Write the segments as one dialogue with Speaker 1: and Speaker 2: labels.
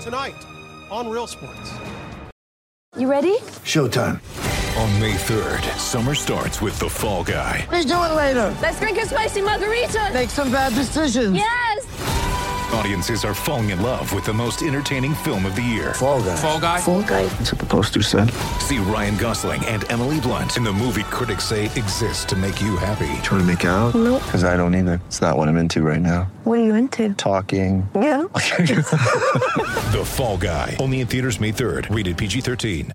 Speaker 1: tonight on Real Sports.
Speaker 2: You ready?
Speaker 3: Showtime.
Speaker 4: On May 3rd, summer starts with The Fall Guy.
Speaker 2: Let's do it later. Let's drink a spicy margarita.
Speaker 3: Make some bad decisions.
Speaker 2: Yes.
Speaker 4: Audiences are falling in love with the most entertaining film of the year.
Speaker 3: Fall Guy.
Speaker 1: Fall Guy?
Speaker 2: Fall guy.
Speaker 3: That's what the poster said.
Speaker 4: See Ryan Gosling and Emily Blunt in the movie critics say exists to make you happy.
Speaker 3: Trying to make it out?
Speaker 2: Nope.
Speaker 3: Because I don't either. It's not what I'm into right now.
Speaker 2: What are you into?
Speaker 3: Talking.
Speaker 2: Yeah.
Speaker 4: The Fall Guy. Only in theaters May 3rd. Rated PG-13.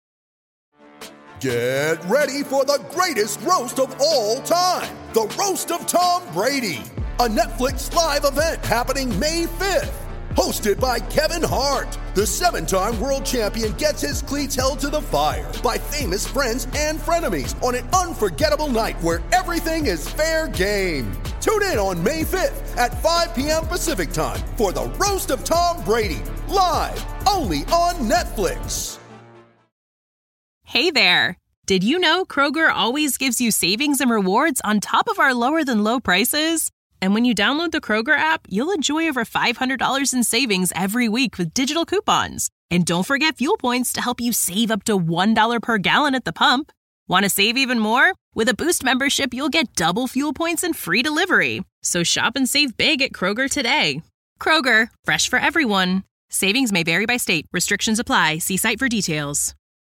Speaker 5: Get ready for the greatest roast of all time. The Roast of Tom Brady. A Netflix live event happening May 5th. Hosted by Kevin Hart. The 7-time world champion gets his cleats held to the fire by famous friends and frenemies on an unforgettable night where everything is fair game. Tune in on May 5th at 5 p.m. Pacific time for the Roast of Tom Brady. Live only on Netflix.
Speaker 6: Hey there. Did you know Kroger always gives you savings and rewards on top of our lower than low prices? And when you download the Kroger app, you'll enjoy over $500 in savings every week with digital coupons. And don't forget fuel points to help you save up to $1 per gallon at the pump. Want to save even more? With a Boost membership, you'll get double fuel points and free delivery. So shop and save big at Kroger today. Kroger, fresh for everyone. Savings may vary by state. Restrictions apply. See site for details.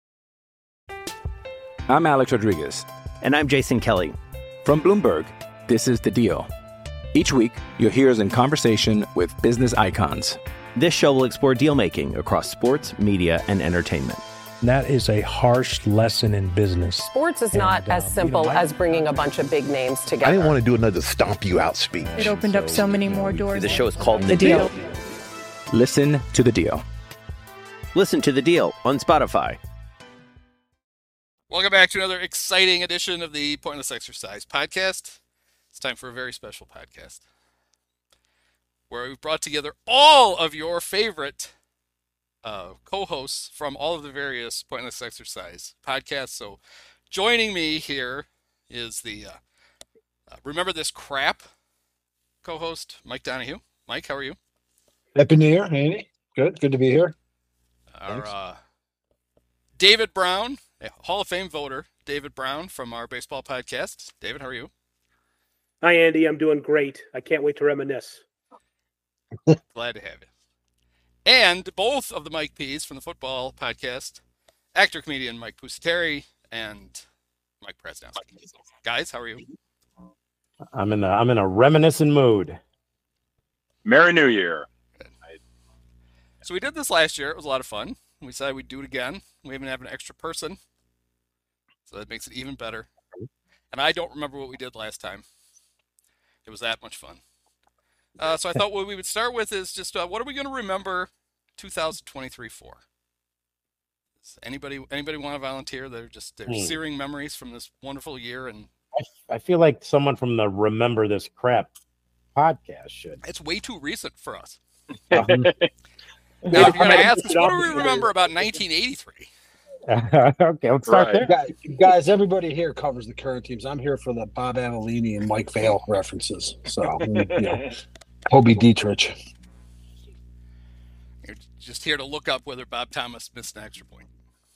Speaker 7: I'm Alex Rodriguez.
Speaker 8: And I'm Jason Kelly.
Speaker 7: From Bloomberg, this is The Deal. Each week, you'll hear us in conversation with business icons.
Speaker 8: This show will explore deal-making across sports, media, and entertainment.
Speaker 9: That is a harsh lesson in business.
Speaker 10: Sports is not as simple as bringing a bunch of big names together.
Speaker 11: I didn't want to do another stomp you out speech.
Speaker 12: It opened up so many more doors.
Speaker 8: The show is called The Deal.
Speaker 7: Listen to The Deal.
Speaker 8: Listen to The Deal on Spotify.
Speaker 13: Welcome back to another exciting edition of the Pointless Exercise podcast. It's time for a very special podcast where we've brought together all of your favorite co-hosts from all of the various Pointless Exercise podcasts. So joining me here is the Remember This Crap co-host, Mike Donahue. Mike, how are you?
Speaker 14: Happy New Year, Andy. Good to be here.
Speaker 13: Our David Brown, a Hall of Fame voter, David Brown from our baseball podcast. David, how are you?
Speaker 15: Hi, Andy. I'm doing great. I can't wait to reminisce.
Speaker 13: Glad to have you. And both of the Mike P's from the football podcast, actor, comedian Mike Pusateri and Mike Presnowski. Guys, how are you?
Speaker 9: I'm in a reminiscent mood.
Speaker 16: Merry New Year.
Speaker 13: So we did this last year. It was a lot of fun. We decided we'd do it again. We even have an extra person, so that makes it even better. And I don't remember what we did last time. It was that much fun. So I thought what we would start with is just what are we going to remember 2023 for? Does anybody want to volunteer? They're searing memories from this wonderful year. And
Speaker 9: I feel like someone from the Remember This Crap podcast should.
Speaker 13: It's way too recent for us. Now, if you're going to ask us, what do we remember about 1983?
Speaker 9: Okay, let's start there.
Speaker 14: Guys, everybody here covers the current teams. I'm here for the Bob Avellini and Mike Vale references. So, Hobie Dietrich.
Speaker 13: You're just here to look up whether Bob Thomas missed an extra point.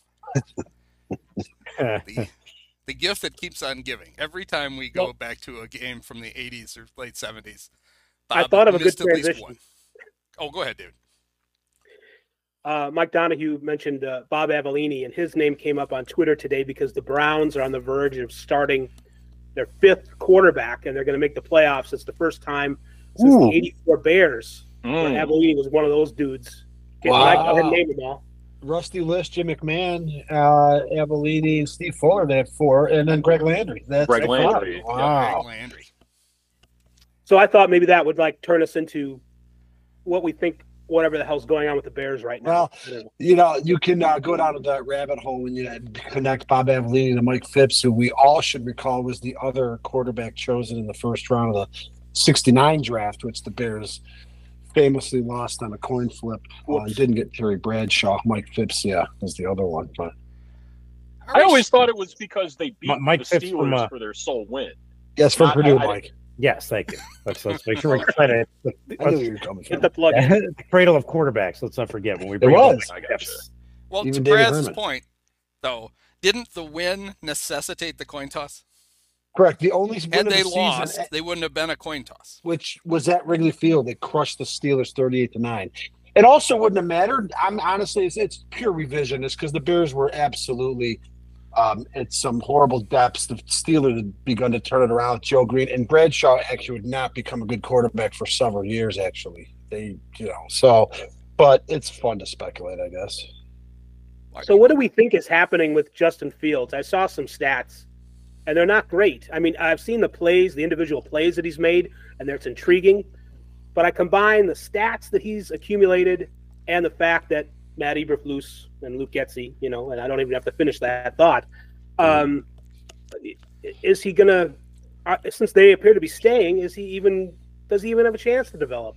Speaker 13: The gift that keeps on giving. Every time we go back to a game from the 80s or late 70s, Bob
Speaker 15: I thought of a good
Speaker 13: missed at least
Speaker 15: transition.
Speaker 13: one. Oh, go ahead, dude.
Speaker 15: Mike Donahue mentioned Bob Avellini, and his name came up on Twitter today because the Browns are on the verge of starting their fifth quarterback, and they're going to make the playoffs. It's the first time since the '84 Bears where Avellini was one of those dudes. I go ahead and name them all.
Speaker 14: Rusty List, Jim McMahon, Avellini, and Steve Fuller. They have four, and then Greg Landry.
Speaker 16: Greg Landry.
Speaker 14: Wow.
Speaker 13: Yeah, Greg Landry.
Speaker 15: So I thought maybe that would turn us into what we think. Whatever the hell's going on with the Bears right now.
Speaker 14: Well, you can go down to that rabbit hole when you connect Bob Avellini to Mike Phipps, who we all should recall was the other quarterback chosen in the first round of the '69 draft, which the Bears famously lost on a coin flip. And didn't get Terry Bradshaw. Mike Phipps, was the other one. But
Speaker 16: I always thought it was because they beat
Speaker 9: Mike
Speaker 16: the
Speaker 9: Phipps
Speaker 16: Steelers for their sole win.
Speaker 14: Yes, from Purdue, Mike.
Speaker 9: Yes, thank you. Let's make sure we try to.
Speaker 14: I knew you were coming from.
Speaker 15: Get the plug in.
Speaker 9: The cradle of quarterbacks. Let's not forget when we
Speaker 14: It
Speaker 9: bring
Speaker 14: was.
Speaker 9: up yes.
Speaker 13: Well,
Speaker 14: Even
Speaker 13: to
Speaker 14: David
Speaker 13: Brad's
Speaker 14: Herman.
Speaker 13: point, though, didn't the win necessitate the coin toss?
Speaker 14: Correct. The only win
Speaker 13: Had
Speaker 14: of
Speaker 13: they
Speaker 14: the
Speaker 13: lost,
Speaker 14: season,
Speaker 13: they wouldn't have been a coin toss.
Speaker 14: which was at Wrigley Field, they crushed the Steelers 38-9. It also wouldn't have mattered. I'm honestly, it's pure revisionist because the Bears were absolutely at some horrible depths. The Steelers had begun to turn it around with Joe Green, and Bradshaw actually would not become a good quarterback for several years. Actually, but it's fun to speculate, I guess.
Speaker 15: So what do we think is happening with Justin Fields? I saw some stats, and they're not great. I mean, I've seen the plays, the individual plays that he's made, and it's intriguing. But I combine the stats that he's accumulated and the fact that Matt Eberflus and Luke Getsy, and I don't even have to finish that thought. Is he going to, since they appear to be staying, does he even have a chance to develop?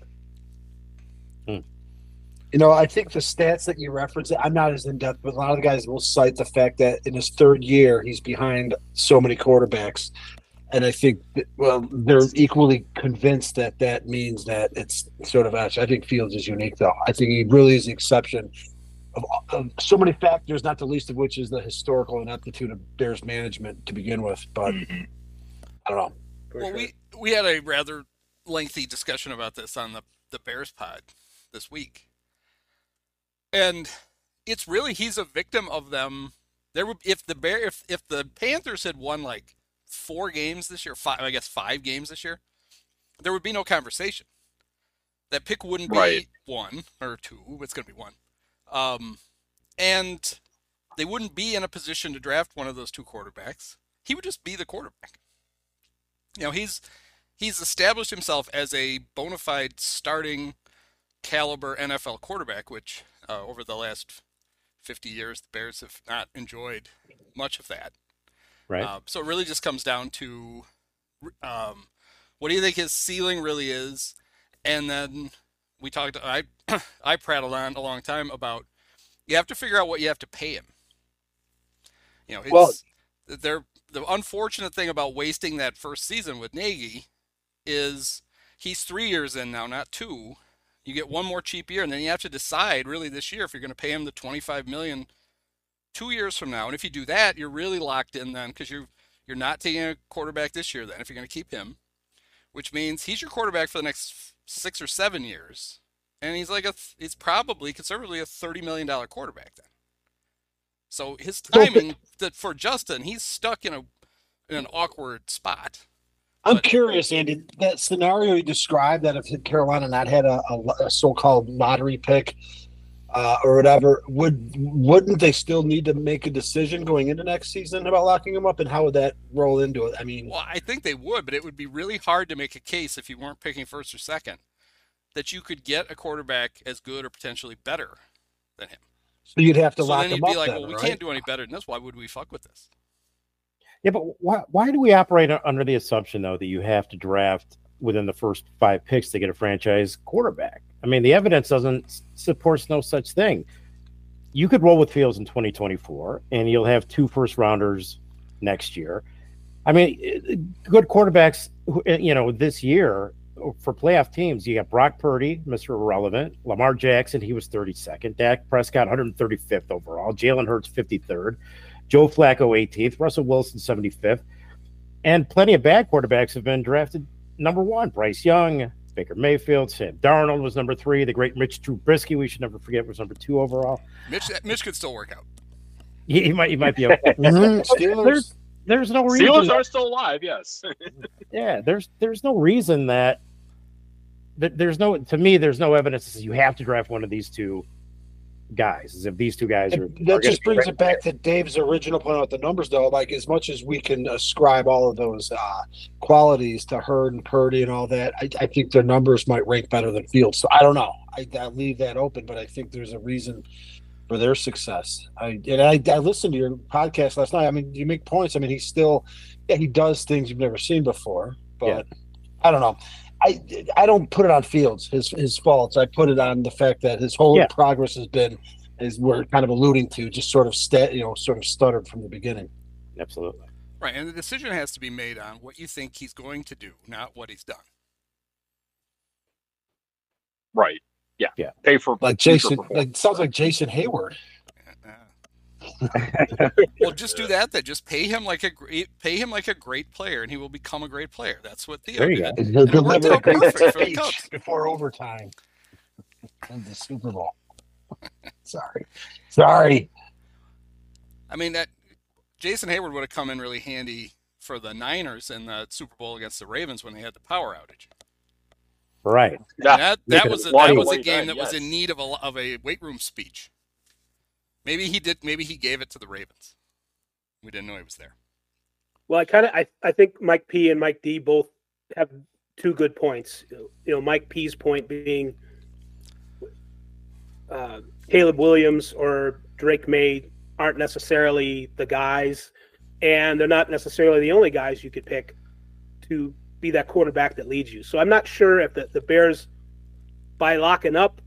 Speaker 14: I think the stats that you reference, I'm not as in-depth, but a lot of the guys will cite the fact that in his third year, he's behind so many quarterbacks. And I think, they're equally convinced that means that it's sort of actually. I think Fields is unique, though. I think he really is the exception of so many factors, not the least of which is the historical ineptitude of Bears management to begin with. But I don't know.
Speaker 13: Well, we had a rather lengthy discussion about this on the Bears pod this week. And it's really, he's a victim of them. If the Panthers had won like 4 games this year, 5 games this year, there would be no conversation. That pick wouldn't be 1 or 2. It's going to be 1. And they wouldn't be in a position to draft one of those 2 quarterbacks. He would just be the quarterback. He's established himself as a bona fide starting caliber NFL quarterback, which over the last 50 years, the Bears have not enjoyed much of that.
Speaker 9: Right.
Speaker 13: So it really just comes down to what do you think his ceiling really is? And then we talked, I prattled on a long time about you have to figure out what you have to pay him. The unfortunate thing about wasting that first season with Nagy is he's 3 years in now, not 2. You get 1 more cheap year, and then you have to decide really this year if you're going to pay him the $25 million 2 years from now. And if you do that, you're really locked in then because you're not taking a quarterback this year then if you're going to keep him, which means he's your quarterback for the next 6 or 7 years. And he's he's probably conservatively a $30 million quarterback then. So his timing for Justin, he's stuck in an awkward spot.
Speaker 14: I'm curious, Andy, that scenario you described, that if Carolina not had a so-called lottery pick or whatever, wouldn't they still need to make a decision going into next season about locking him up, and how would that roll into it? I mean,
Speaker 13: well, I think they would, but it would be really hard to make a case if you weren't picking first or second that you could get a quarterback as good or potentially better than him.
Speaker 14: So you'd have to lock him up.
Speaker 13: So then you'd be like, well, we can't do any better than this. Why would we fuck with this?
Speaker 9: Yeah, but why do we operate under the assumption, though, that you have to draft within the first 5 picks to get a franchise quarterback? I mean, the evidence supports no such thing. You could roll with Fields in 2024, and you'll have 2 first-rounders next year. I mean, good quarterbacks, this year for playoff teams, you got Brock Purdy, Mr. Irrelevant, Lamar Jackson, he was 32nd, Dak Prescott, 135th overall, Jalen Hurts, 53rd, Joe Flacco, 18th, Russell Wilson, 75th, and plenty of bad quarterbacks have been drafted number 1. Bryce Young, Baker Mayfield, Sam Darnold was number 3. The great Mitch Trubisky, we should never forget, was number 2 overall.
Speaker 13: Mitch could still work out.
Speaker 9: He might be okay. There's no reason.
Speaker 16: Steelers are still alive, yes.
Speaker 9: Yeah, there's no reason that there's no evidence that says you have to draft one of these 2 guys, as if these 2 guys are.
Speaker 14: That just brings it back to Dave's original point about the numbers, though. Like, as much as we can ascribe all of those qualities to Hurd and Purdy and all that, I think their numbers might rank better than Fields. So I don't know. I leave that open, but I think there's a reason for their success. I listened to your podcast last night. I mean, you make points. I mean, he does things you've never seen before, but I don't know. I don't put it on Fields, his faults. I put it on the fact that his whole progress has been, as we're kind of alluding to, just sort of stuttered from the beginning.
Speaker 9: Absolutely.
Speaker 13: Right, and the decision has to be made on what you think he's going to do, not what he's done.
Speaker 16: Right. Yeah.
Speaker 9: Yeah.
Speaker 16: Pay for
Speaker 14: like Jason. Like sounds like Jason Hayward.
Speaker 13: Well, just do that. Then just pay him like a great player, and he will become a great player. That's what Theo did.
Speaker 14: He'll
Speaker 13: And it worked
Speaker 14: deliver a
Speaker 13: out
Speaker 14: great
Speaker 13: perfect for the
Speaker 14: speech
Speaker 13: Cubs.
Speaker 14: before overtime in the Super Bowl. Sorry.
Speaker 13: I mean, that Jason Hayward would have come in really handy for the Niners in the Super Bowl against the Ravens when they had the power outage.
Speaker 9: Right.
Speaker 13: That was a game that was
Speaker 16: yes.
Speaker 13: in need of a weight room speech. Maybe he did. Maybe he gave it to the Ravens. We didn't know he was there.
Speaker 15: Well, I think Mike P and Mike D both have two good points. Mike P's point being Caleb Williams or Drake May aren't necessarily the guys, and they're not necessarily the only guys you could pick to be that quarterback that leads you. So I'm not sure if the Bears, by locking up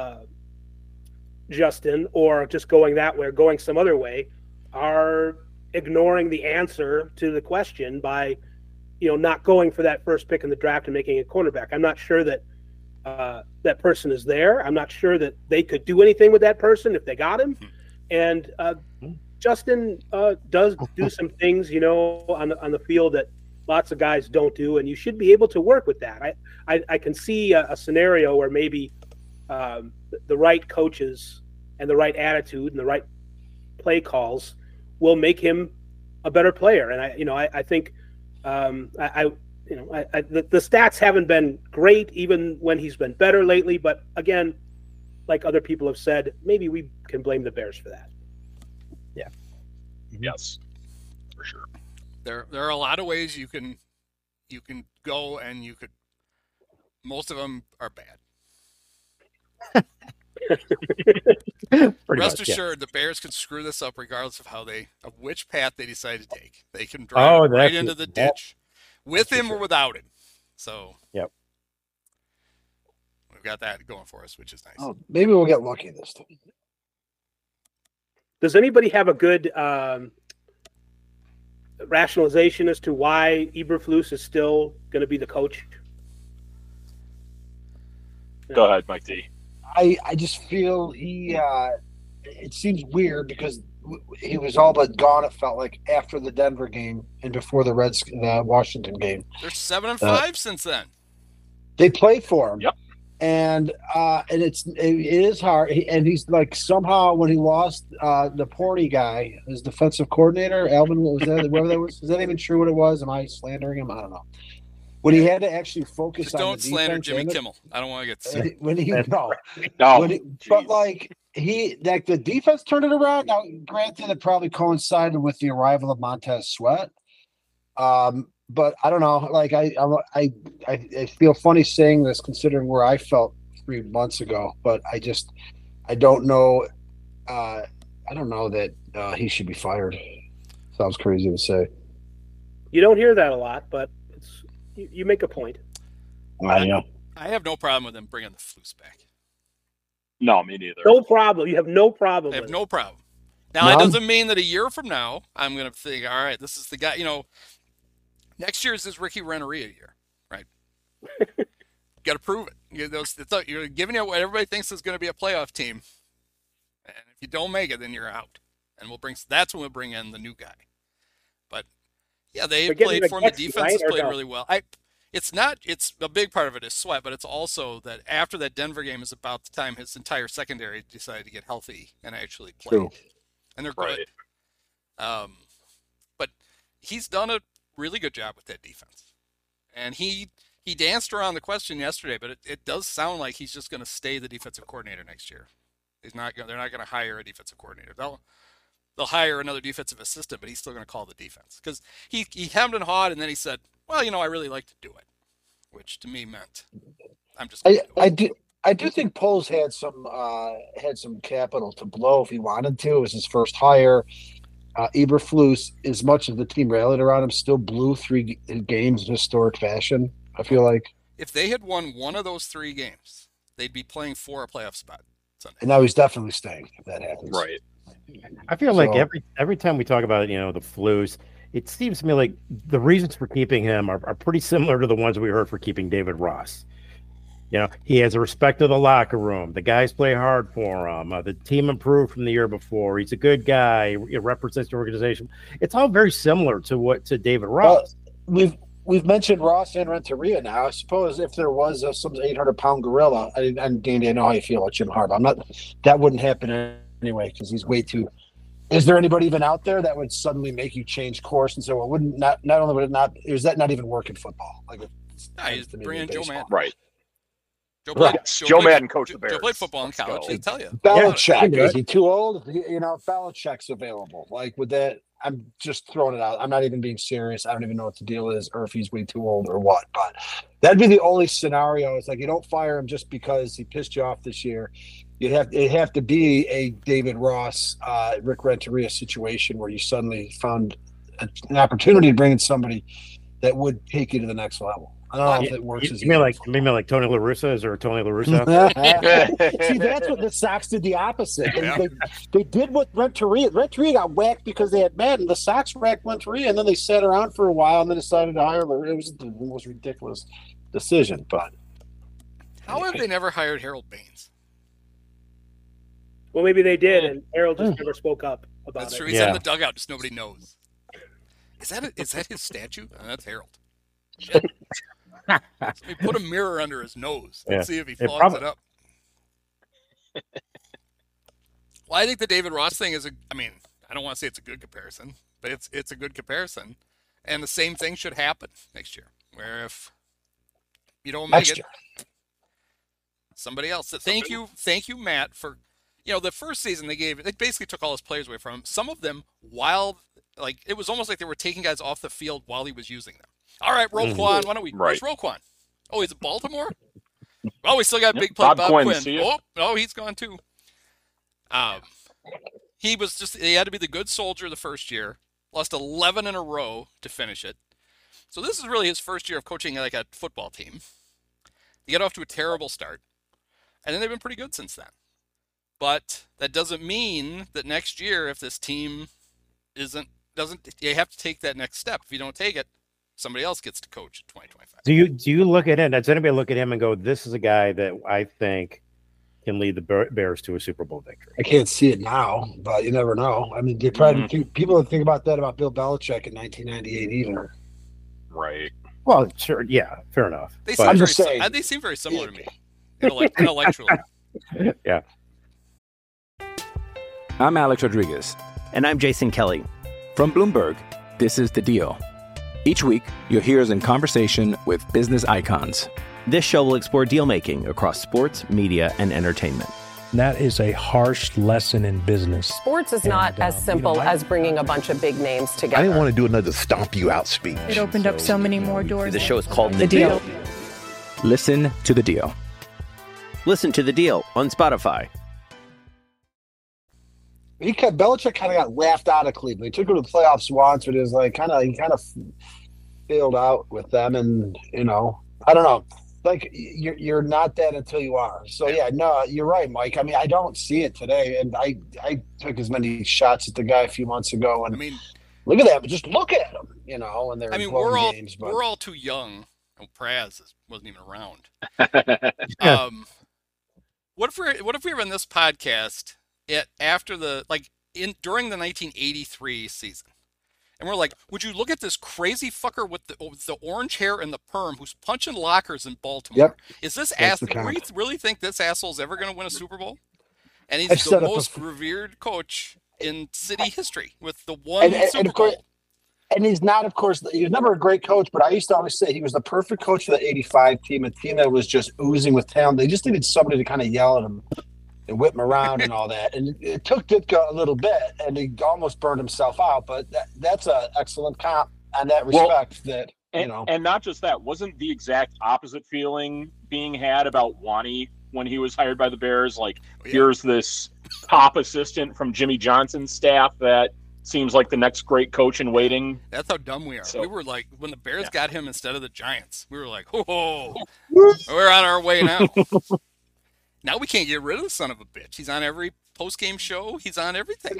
Speaker 15: Justin or just going that way or going some other way, are ignoring the answer to the question by, not going for that first pick in the draft and making a cornerback. I'm not sure that that person is there. I'm not sure that they could do anything with that person if they got him. And Justin does do some things, on the field that lots of guys don't do, and you should be able to work with that. I can see a scenario where maybe the right coaches and the right attitude and the right play calls will make him a better player. And I think the stats haven't been great even when he's been better lately. But again, like other people have said, maybe we can blame the Bears for that.
Speaker 9: Yeah.
Speaker 16: Yes, for sure.
Speaker 13: There are a lot of ways you can go, and most of them are bad. Rest assured, the Bears can screw this up regardless of which path they decide to take. They can drive right into the ditch, with him or without him. So,
Speaker 9: yep,
Speaker 13: we've got that going for us, which is nice.
Speaker 14: Oh, maybe we'll get lucky this time.
Speaker 15: Does anybody have a good rationalization as to why Eberflus is still going to be the coach?
Speaker 16: Go ahead, Mike D.
Speaker 14: I just feel it seems weird because he was all but gone, it felt like, after the Denver game and before the Washington game.
Speaker 13: They're 7-5 since then.
Speaker 14: They play for him.
Speaker 16: Yep.
Speaker 14: And it is hard. And he's like, somehow when he lost the Porty guy, his defensive coordinator, Alvin, what was that? Whoever that was, is that even true what it was? Am I slandering him? I don't know. When he had to actually focus
Speaker 13: Just
Speaker 14: on
Speaker 13: don't
Speaker 14: the
Speaker 13: slander
Speaker 14: defense,
Speaker 13: Jimmy Kimmel. I don't want to get sick.
Speaker 14: When he
Speaker 16: No.
Speaker 14: But like the defense turned it around. Now, granted, it probably coincided with the arrival of Montez Sweat. But I don't know. Like I feel funny saying this considering where I felt 3 months ago. But I don't know. I don't know that he should be fired. Sounds crazy to say.
Speaker 15: You don't hear that a lot, but you make a point.
Speaker 14: I know.
Speaker 13: I have no problem with him bringing the Flus back.
Speaker 16: No, me neither.
Speaker 15: No problem. You have no problem.
Speaker 13: I have no problem. Now, that doesn't mean that a year from now I'm going to think, all right, this is the guy. Next year is his Ricky Renneria year, right? Got to prove it. You're giving out what everybody thinks is going to be a playoff team, and if you don't make it, then you're out. And that's when we'll bring in the new guy. But yeah, they played for him. The defense has played really well. It's a big part of it is Sweat, but it's also that after that Denver game is about the time his entire secondary decided to get healthy and actually play.
Speaker 14: True.
Speaker 13: And they're good. But he's done a really good job with that defense. And he danced around the question yesterday, but it does sound like he's just going to stay the defensive coordinator next year. They're not going to hire a defensive coordinator. They'll hire another defensive assistant, but he's still going to call the defense. Because he hemmed and hawed, and then he said, well, I really like to do it. Which to me meant I'm just
Speaker 14: I do think Poles had some capital to blow if he wanted to. It was his first hire. Eberflus, as much as the team rallied around him, still blew 3 games in historic fashion, I feel like.
Speaker 13: If they had won one of those 3 games, they'd be playing for a playoff spot Sunday.
Speaker 14: And now he's definitely staying if that happens.
Speaker 16: Right.
Speaker 9: I feel like every time we talk about the Flus, it seems to me like the reasons for keeping him are pretty similar to the ones we heard for keeping David Ross. You know, he has a respect of the locker room. The guys play hard for him. The team improved from the year before. He's a good guy. He represents the organization. It's all very similar to David Ross.
Speaker 14: We've mentioned Ross and Renteria now. I suppose if there was some 800-pound gorilla, and Danny, I know how you feel about Jim Harbaugh. That wouldn't happen anyway because he's way too. Is there anybody even out there that would suddenly make you change course and say, well, not only would it not, is that not even work in football? Like,
Speaker 13: he's bringing Joe Madden.
Speaker 16: Right.
Speaker 13: Joe
Speaker 16: Madden coached the Bears.
Speaker 13: Joe played football in college. He'll tell you.
Speaker 14: Belichick, is he too old? Belichick's available. Like with that, I'm just throwing it out. I'm not even being serious. I don't even know what the deal is, or if he's way too old or what. But that'd be the only scenario. It's like you don't fire him just because he pissed you off this year. It'd have to be a David Ross, Rick Renteria situation where you suddenly found an opportunity to bring in somebody that would take you to the next level. I don't know if it works.
Speaker 9: You mean like Tony La Russa? Is there a Tony La Russa?
Speaker 14: See, that's what the Sox did the opposite. They did what Renteria. Renteria got whacked because they had Madden. The Sox whacked Renteria, and then they sat around for a while and then decided to hire La Russa. It was the most ridiculous decision. But
Speaker 13: how have they never hired Harold Baines?
Speaker 15: Well, maybe they did, and Harold just never spoke up about it.
Speaker 13: That's true. He's in the dugout, just nobody knows. Is that his statue? Oh, that's Harold. Shit. Somebody put a mirror under his nose and see if he fogs it up. Well, I think the David Ross thing is I don't want to say it's a good comparison, but it's a good comparison. And the same thing should happen next year, where if you don't make it, somebody else. So thank you, Matt, for the first season they basically took all his players away from him. Some of them it was almost like they were taking guys off the field while he was using them. All right, Roquan, why don't we? Where's Roquan? Oh, he's at Baltimore? Oh, we still got big play Bob Quinn. Oh, he's gone too. He had to be the good soldier the first year. Lost 11 in a row to finish it. So this is really his first year of coaching like a football team. They get off to a terrible start. And then they've been pretty good since then. But that doesn't mean that next year, if this team you have to take that next step. If you don't take it, somebody else gets to coach in 2025.
Speaker 9: Do you look at him? Does anybody look at him and go, "This is a guy that I think can lead the Bears to a Super Bowl victory"?
Speaker 14: I can't see it now, but you never know. I mean, they probably people think about that about Bill Belichick in 1998 either.
Speaker 16: Right.
Speaker 9: Well, sure, yeah, fair enough.
Speaker 13: They seem very similar to me, intellectually.
Speaker 9: Yeah.
Speaker 7: I'm Alex Rodriguez.
Speaker 8: And I'm Jason Kelly.
Speaker 7: From Bloomberg, this is The Deal. Each week, you'll hear us in conversation with business icons.
Speaker 8: This show will explore deal-making across sports, media, and entertainment.
Speaker 17: That is a harsh lesson in business.
Speaker 10: Sports is not as simple as bringing a bunch of big names together.
Speaker 11: I didn't want to do another stomp you out speech.
Speaker 12: It opened up so many more doors.
Speaker 8: The show is called The Deal.
Speaker 7: Listen to The Deal.
Speaker 8: Listen to The Deal on Spotify.
Speaker 14: Belichick kind of got laughed out of Cleveland. He took him to the playoffs once, but it was like he kind of failed out with them. And I don't know. Like you're not that until you are. So yeah, no, you're right, Mike. I mean, I don't see it today, and I took as many shots at the guy a few months ago, and look at that. Just look at him, and they're blowing games. But
Speaker 13: we're all too young. Praz wasn't even around. What if we were in this podcast after during the 1983 season, and we're like, would you look at this crazy fucker with the orange hair and the perm who's punching lockers in Baltimore?
Speaker 14: Yep.
Speaker 13: Is this asshole? We really think this asshole's ever going to win a Super Bowl? And he's the most revered coach in city history with the one Super Bowl.
Speaker 14: And he's not, of course, he was never a great coach, but I used to always say he was the perfect coach for the 85 team, a team that was just oozing with talent. They just needed somebody to kind of yell at him and whip him around and all that. And it took Ditka a little bit, and he almost burned himself out. But that's an excellent comp in that respect.
Speaker 16: And not just that, wasn't the exact opposite feeling being had about Wani when he was hired by the Bears? Here's this top assistant from Jimmy Johnson's staff that seems like the next great coach in waiting.
Speaker 13: That's how dumb we are. So, we were like, when the Bears got him instead of the Giants, we were like, oh, we're on our way now. Now we can't get rid of the son of a bitch. He's on every post-game show. He's on everything.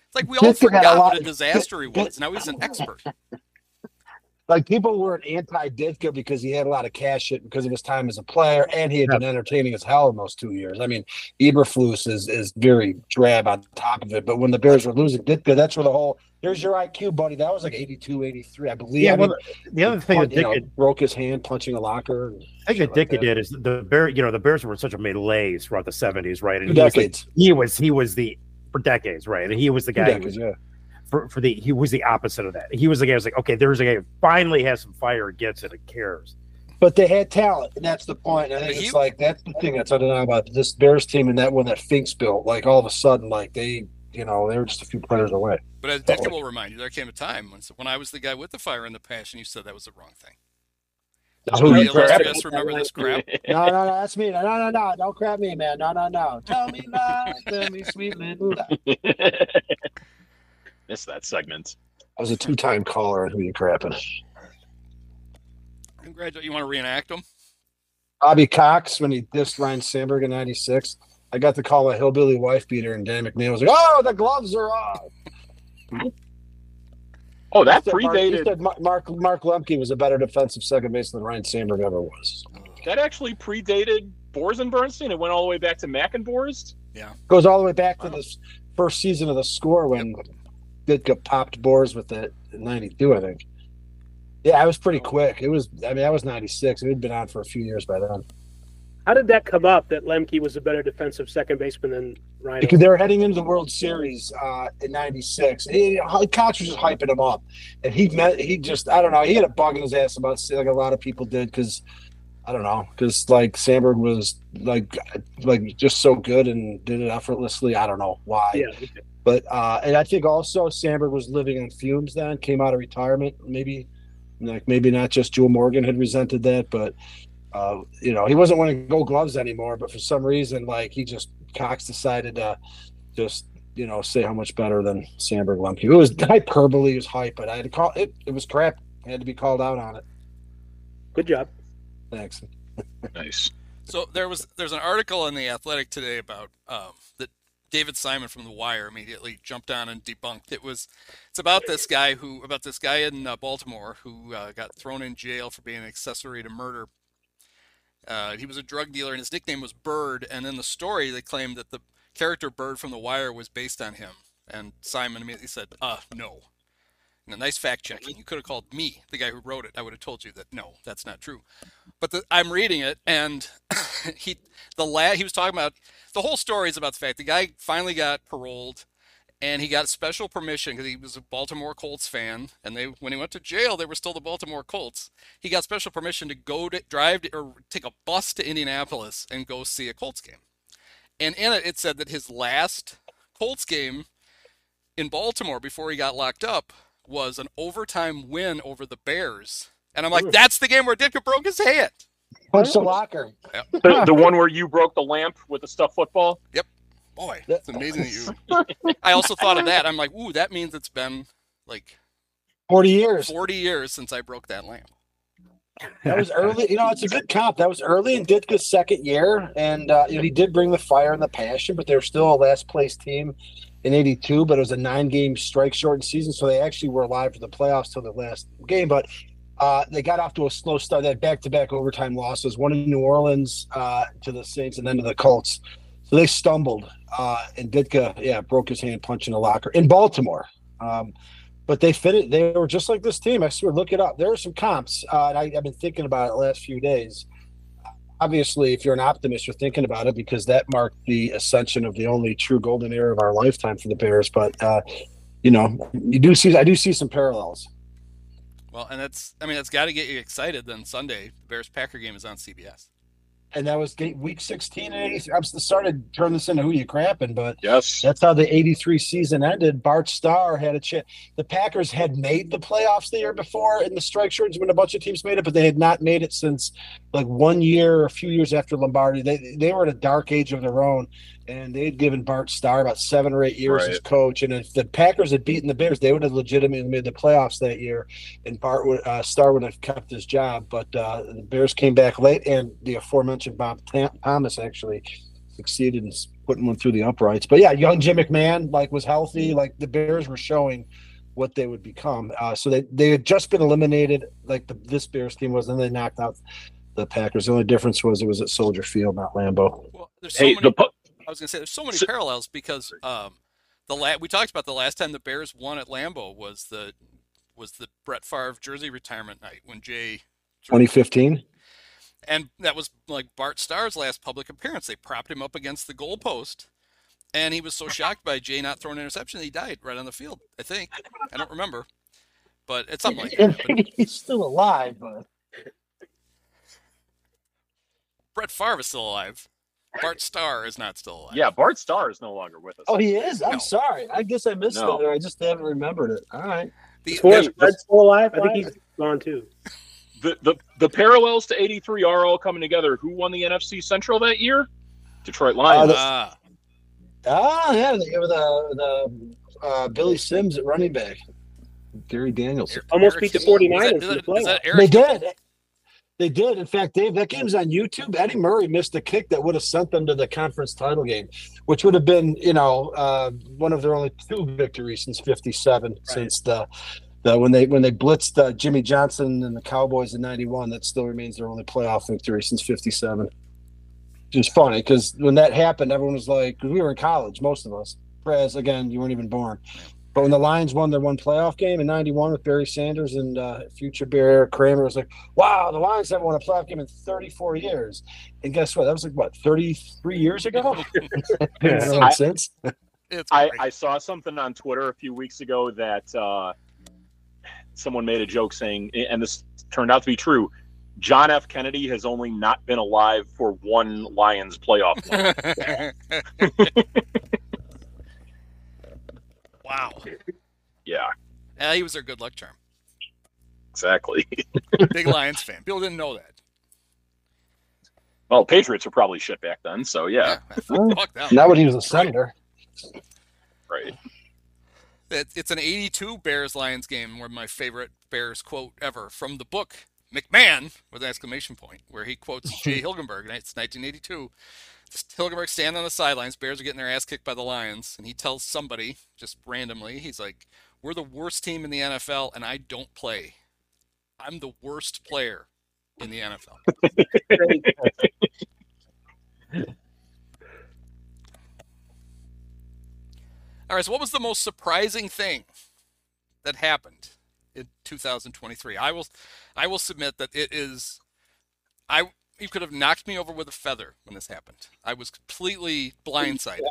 Speaker 13: It's like we all
Speaker 14: Ditka had a
Speaker 13: forgot
Speaker 14: lot-
Speaker 13: what a disaster he was. Now he's an expert.
Speaker 14: Like people weren't anti-Ditka because he had a lot of cash hit because of his time as a player, and he had been entertaining as hell in those 2 years. I mean, Eberflus is very drab on top of it, but when the Bears were losing Ditka, that's where the whole here's your IQ, buddy. That was like 82, 83, I believe.
Speaker 9: Yeah,
Speaker 14: I mean,
Speaker 9: well, the other thing that Ditka
Speaker 14: broke his hand punching a locker.
Speaker 9: I think that Ditka did is the Bears were such a malaise throughout the 70s, right? And
Speaker 14: Decades.
Speaker 9: he was for decades, right? And he was the guy.
Speaker 14: Decades, yeah.
Speaker 9: He was the opposite of that. He was the guy who was like, okay, there's a guy who finally has some fire, gets it, and cares.
Speaker 14: But they had talent, and that's the point. I think it's like that's the thing that's undeniable about this Bears team and that one that Finks built. Like all of a sudden, like they were just a few players away.
Speaker 13: But as Ditka will remind you, there came a time when I was the guy with the fire and the passion, you said that was the wrong thing.
Speaker 14: Who
Speaker 13: you guys remember this crap?
Speaker 14: No, that's me. No, don't crap me, man. No. Tell me love, tell me sweet little lie.
Speaker 16: Missed that segment.
Speaker 14: I was a 2-time caller on Who You Crapping.
Speaker 13: Congratulations. You want to reenact them?
Speaker 14: Bobby Cox, when he dissed Ryan Sandberg in 96, I got to call a hillbilly wife beater, and Dan McNeil was like, oh, the gloves are off.
Speaker 16: Oh, that
Speaker 14: He
Speaker 16: predated.
Speaker 14: said Mark Lemke was a better defensive second baseman than Ryan Sandberg ever was.
Speaker 16: That actually predated Boers and Bernstein. It went all the way back to Mack and Boers.
Speaker 13: Yeah.
Speaker 14: Goes all the way back to the first season of The Score when Ditka popped Boers with it in 92, I think. Yeah, I was pretty quick. That was 96. It had been on for a few years by then.
Speaker 15: How did that come up that Lemke was a better defensive second baseman than Ryan?
Speaker 14: Because they were heading into the World Series in '96. Cox was just hyping him up, and he I don't know. He had a bug in his ass about like a lot of people did because I don't know because like Sandberg was like just so good and did it effortlessly. I don't know why.
Speaker 15: Yeah.
Speaker 14: But and I think also Sandberg was living on fumes then, came out of retirement. Maybe not just Joe Morgan had resented that, but he wasn't winning Gold Gloves anymore. But for some reason, Cox decided to just say how much better than Sandberg Lemke. It was hyperbole, it was hype, but I had to call it. It was crap. I had to be called out on it.
Speaker 15: Good job.
Speaker 14: Thanks.
Speaker 16: Nice.
Speaker 13: So there's an article in the Athletic today about that David Simon from The Wire immediately jumped on and debunked. It's about this guy in Baltimore who got thrown in jail for being an accessory to murder. He was a drug dealer and his nickname was Bird. And in the story, they claimed that the character Bird from The Wire was based on him. And Simon immediately said, no. And a nice fact checking. You could have called me, the guy who wrote it. I would have told you that no, that's not true. But I'm reading it, and he was talking about the whole story is about the fact the guy finally got paroled, and he got special permission because he was a Baltimore Colts fan, and when he went to jail, they were still the Baltimore Colts. He got special permission to drive or take a bus to Indianapolis and go see a Colts game. And in it said that his last Colts game in Baltimore before he got locked up was an overtime win over the Bears. And I'm like, that's the game where Ditka broke his hand.
Speaker 14: Punch the locker.
Speaker 13: Yep.
Speaker 16: The one where you broke the lamp with the stuffed football?
Speaker 13: Yep. Boy, it's amazing that you... I also thought of that. I'm like, ooh, that means it's been like
Speaker 14: 40 years.
Speaker 13: 40 years since I broke that lamp.
Speaker 14: That was early. It's a good comp. That was early in Ditka's second year. And, he did bring the fire and the passion, but they were still a last place team in 82, but it was a 9-game strike shortened season. So they actually were alive for the playoffs till the last game. But they got off to a slow start. They had back-to-back overtime losses, one in New Orleans to the Saints and then to the Colts. So they stumbled. And Ditka, broke his hand punching a locker in Baltimore. But they fit it. They were just like this team. I swear, look it up. There are some comps. And I've been thinking about it the last few days. Obviously, if you're an optimist, you're thinking about it because that marked the ascension of the only true golden era of our lifetime for the Bears. But I do see some parallels.
Speaker 13: Well, and that's got to get you excited. Then Sunday, the Bears-Packer game is on CBS.
Speaker 14: And that was week 16 and 83. I'm started to turn this into Who You Crapping, but
Speaker 16: yes,
Speaker 14: that's how the 83 season ended. Bart Starr had a chance. The Packers had made the playoffs the year before in the strike shorts when a bunch of teams made it, but they had not made it since like 1 year or a few years after Lombardi. They were in a dark age of their own, and they had given Bart Starr about 7 or 8 years as coach. And if the Packers had beaten the Bears, they would have legitimately made the playoffs that year, and Starr would have kept his job. But the Bears came back late, and the aforementioned Bob Thomas actually succeeded in putting one through the uprights. But yeah, young Jim McMahon was healthy. The Bears were showing what they would become. So they had just been eliminated, this Bears team was, and they knocked out the Packers. The only difference was it was at Soldier Field, not Lambeau.
Speaker 13: Well, there's so many, I was going to say there's so many parallels because we talked about the last time the Bears won at Lambeau was the Brett Favre jersey retirement night when Jay
Speaker 14: 2015.
Speaker 13: And that was Bart Starr's last public appearance. They propped him up against the goalpost, and he was so shocked by Jay not throwing an interception that he died right on the field, I think. I don't remember. But it's something like that.
Speaker 14: He's still alive, but
Speaker 13: Brett Favre is still alive. Bart Starr is not still alive.
Speaker 16: Yeah, Bart Starr is no longer with us.
Speaker 14: Oh, he is? I'm sorry. I guess I missed it, or I just haven't remembered it. All right.
Speaker 15: Is Fred's still alive? I think he's gone too.
Speaker 16: The parallels to 83 are all coming together. Who won the NFC Central that year? Detroit Lions.
Speaker 14: Yeah, they were the Billy Sims at running back. Gary Daniels.
Speaker 15: Almost beat the 49ers.
Speaker 14: They did. They did. In fact, Dave, that game's on YouTube. Eddie Murray missed a kick that would have sent them to the conference title game, which would have been, one of their only 2 victories since '57, since when they blitzed Jimmy Johnson and the Cowboys in '91. That still remains their only playoff victory since '57. Which is funny because when that happened, everyone was like, we were in college, most of us. Whereas, again, you weren't even born. But when the Lions won their one playoff game in '91 with Barry Sanders and future Bear Eric Kramer, was like, wow, the Lions haven't won a playoff game in 34 years. And guess what? That was 33 years ago? Since.
Speaker 16: I saw something on Twitter a few weeks ago that someone made a joke saying, and this turned out to be true, John F. Kennedy has only not been alive for one Lions playoff game.
Speaker 13: Wow.
Speaker 16: Yeah.
Speaker 13: He was their good luck charm.
Speaker 16: Exactly.
Speaker 13: Big Lions fan. People didn't know that.
Speaker 16: Well, Patriots were probably shit back then, so yeah.
Speaker 13: Fuck them.
Speaker 14: Not when he was a senator.
Speaker 16: Right.
Speaker 13: It's an 82 Bears-Lions game where my favorite Bears quote ever from the book, McMahon, with an exclamation point, where he quotes Jay Hilgenberg. It's 1982. Hilgenberg standing on the sidelines. Bears are getting their ass kicked by the Lions, and he tells somebody just randomly, he's like, "We're the worst team in the NFL, and I don't play. I'm the worst player in the NFL." All right, so what was the most surprising thing that happened in 2023? I will submit that it is. You could have knocked me over with a feather when this happened. I was completely blindsided.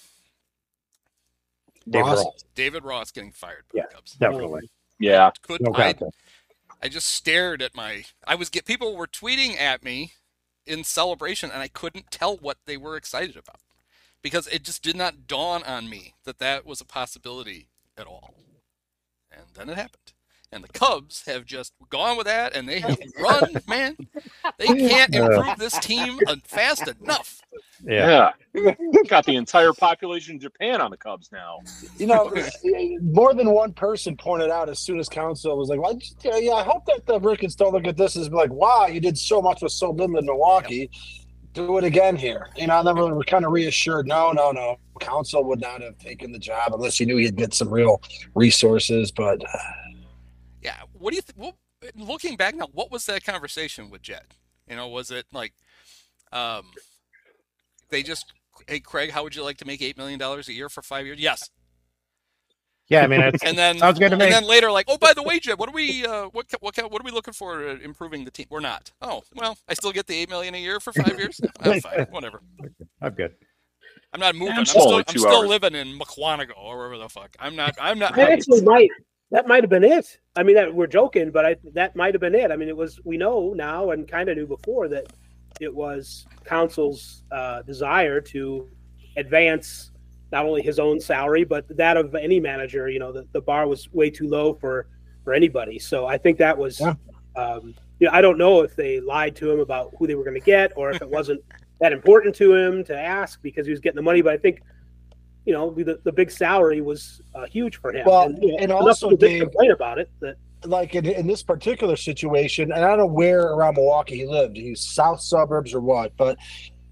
Speaker 13: David Ross getting fired by the Cubs.
Speaker 9: Definitely.
Speaker 16: Yeah.
Speaker 13: I just stared at people were tweeting at me in celebration, and I couldn't tell what they were excited about because it just did not dawn on me that was a possibility at all. And then it happened. And the Cubs have just gone with that, and they have run, man. They can't improve this team fast enough.
Speaker 16: Yeah. Got the entire population of Japan on the Cubs now.
Speaker 14: More than one person pointed out as soon as Council was like, well, I hope that the Ricketts don't look at this as like, wow, you did so much with so little in Milwaukee. Do it again here. And then we're kind of reassured, no. Council would not have taken the job unless he knew he'd get some real resources, but...
Speaker 13: Yeah, what do you think? Looking back now, what was that conversation with Jed? Was it like, they just, hey Craig, how would you like to make $8 million a year for 5 years? Yes.
Speaker 9: Yeah, I mean, and then sounds good to me.
Speaker 13: And then later, like, oh, by the way, Jed, what are we looking for at improving the team? We're not. Oh, well, I still get the $8 million a year for 5 years. I'm fine, whatever.
Speaker 9: I'm good.
Speaker 13: I'm not moving. I'm still living in Mukwonago or wherever the fuck. I'm not.
Speaker 15: I actually might. That might have been it. I mean, we're joking, but that might have been it. I mean, we know now and kind of knew before that it was Council's desire to advance not only his own salary, but that of any manager. The bar was way too low for anybody. So I think that was, I don't know if they lied to him about who they were going to get or if it wasn't that important to him to ask because he was getting the money. But I think, the big salary was huge for him.
Speaker 14: Well, and also Dave
Speaker 15: complain about it. That
Speaker 14: like in this particular situation, and I don't know where around Milwaukee he lived. He's south suburbs or what, but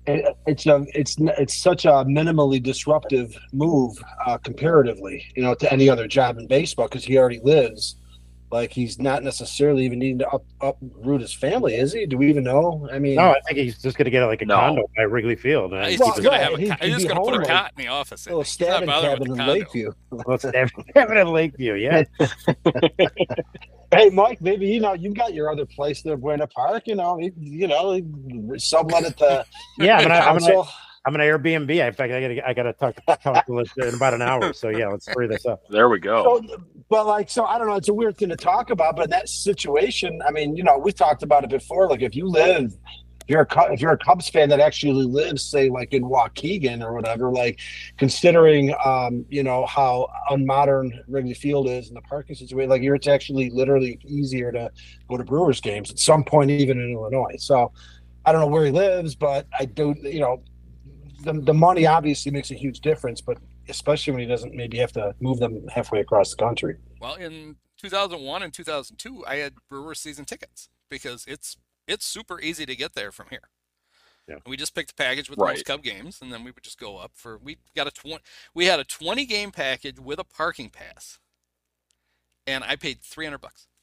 Speaker 14: It's such a minimally disruptive move comparatively, to any other job in baseball, because he already lives. Like, he's not necessarily even needing to uproot his family, is he? Do we even know? I mean,
Speaker 9: no, I think he's just going to get a condo by Wrigley Field.
Speaker 13: He's just going to put a cot in the office.
Speaker 14: A little stabbing cabin in Lakeview.
Speaker 9: Cabin in Lakeview, yeah.
Speaker 14: Hey, Mike, maybe you've got your other place there, Buena Park. Sublet it to
Speaker 9: I'm an Airbnb. In fact, I got to talk to Liz in about an hour. So yeah, let's hurry this up.
Speaker 16: There we go.
Speaker 14: So I don't know. It's a weird thing to talk about, but in that situation, I mean, we've talked about it before. Like, if you're a Cubs fan that actually lives, say, like in Waukegan or whatever, like, considering how unmodern Wrigley Field is and the parking situation, like, it's actually literally easier to go to Brewers games at some point, even in Illinois. So I don't know where he lives, but I do. The money obviously makes a huge difference, but especially when he doesn't maybe have to move them halfway across the country.
Speaker 13: Well, in 2001 and 2002, I had Brewers season tickets because it's super easy to get there from here. Yeah. We just picked a package with most Cub games, and then we would just go up we had a 20 game package with a parking pass, and I paid $300.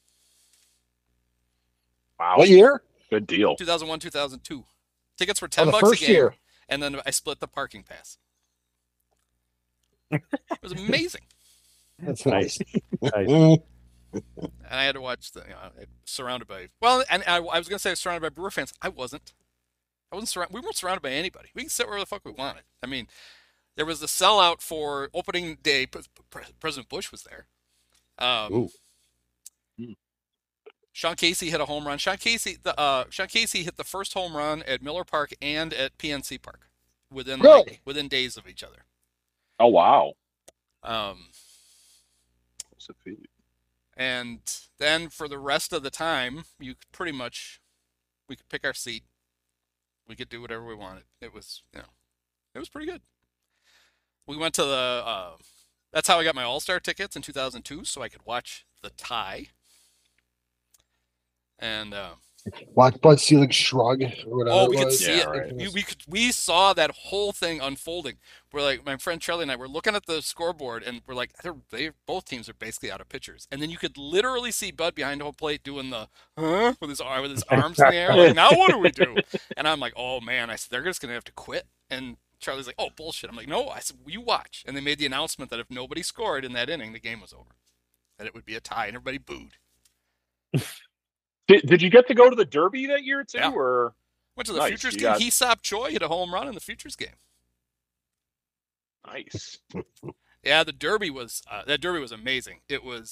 Speaker 14: Wow! What year?
Speaker 16: Good deal.
Speaker 13: 2001, 2002. Tickets were $10 a game. Year. And then I split the parking pass. It was amazing.
Speaker 14: That's nice.
Speaker 13: And I had to watch surrounded by. Well, and I was going to say I was surrounded by Brewer fans. I wasn't surrounded. We weren't surrounded by anybody. We could sit wherever the fuck we wanted. I mean, there was the sellout for opening day. President Bush was there. Sean Casey hit a home run. Sean Casey hit the first home run at Miller Park and at PNC Park within days of each other.
Speaker 16: Oh wow!
Speaker 13: And then for the rest of the time, we could pick our seat. We could do whatever we wanted. It was it was pretty good. We went to that's how I got my All-Star tickets in 2002, so I could watch the tie. And
Speaker 14: watch Bud Selig shrug or whatever.
Speaker 13: Oh, we could see it. Right. We saw that whole thing unfolding. We're like, my friend Charlie and I were looking at the scoreboard, and we're like, both teams are basically out of pitchers. And then you could literally see Bud behind home plate doing the with his arms in the air. Like, now what do we do? And I'm like, oh man, I said they're just gonna have to quit. And Charlie's like, oh bullshit. I'm like, no. I said, you watch. And they made the announcement that if nobody scored in that inning, the game was over. That it would be a tie, and everybody booed.
Speaker 16: Did you get to go to the Derby that year too?
Speaker 13: Yeah.
Speaker 16: Or
Speaker 13: went to the Futures game. Hesop Choi hit a home run in the Futures game.
Speaker 16: Nice.
Speaker 13: Yeah, the Derby was amazing. It was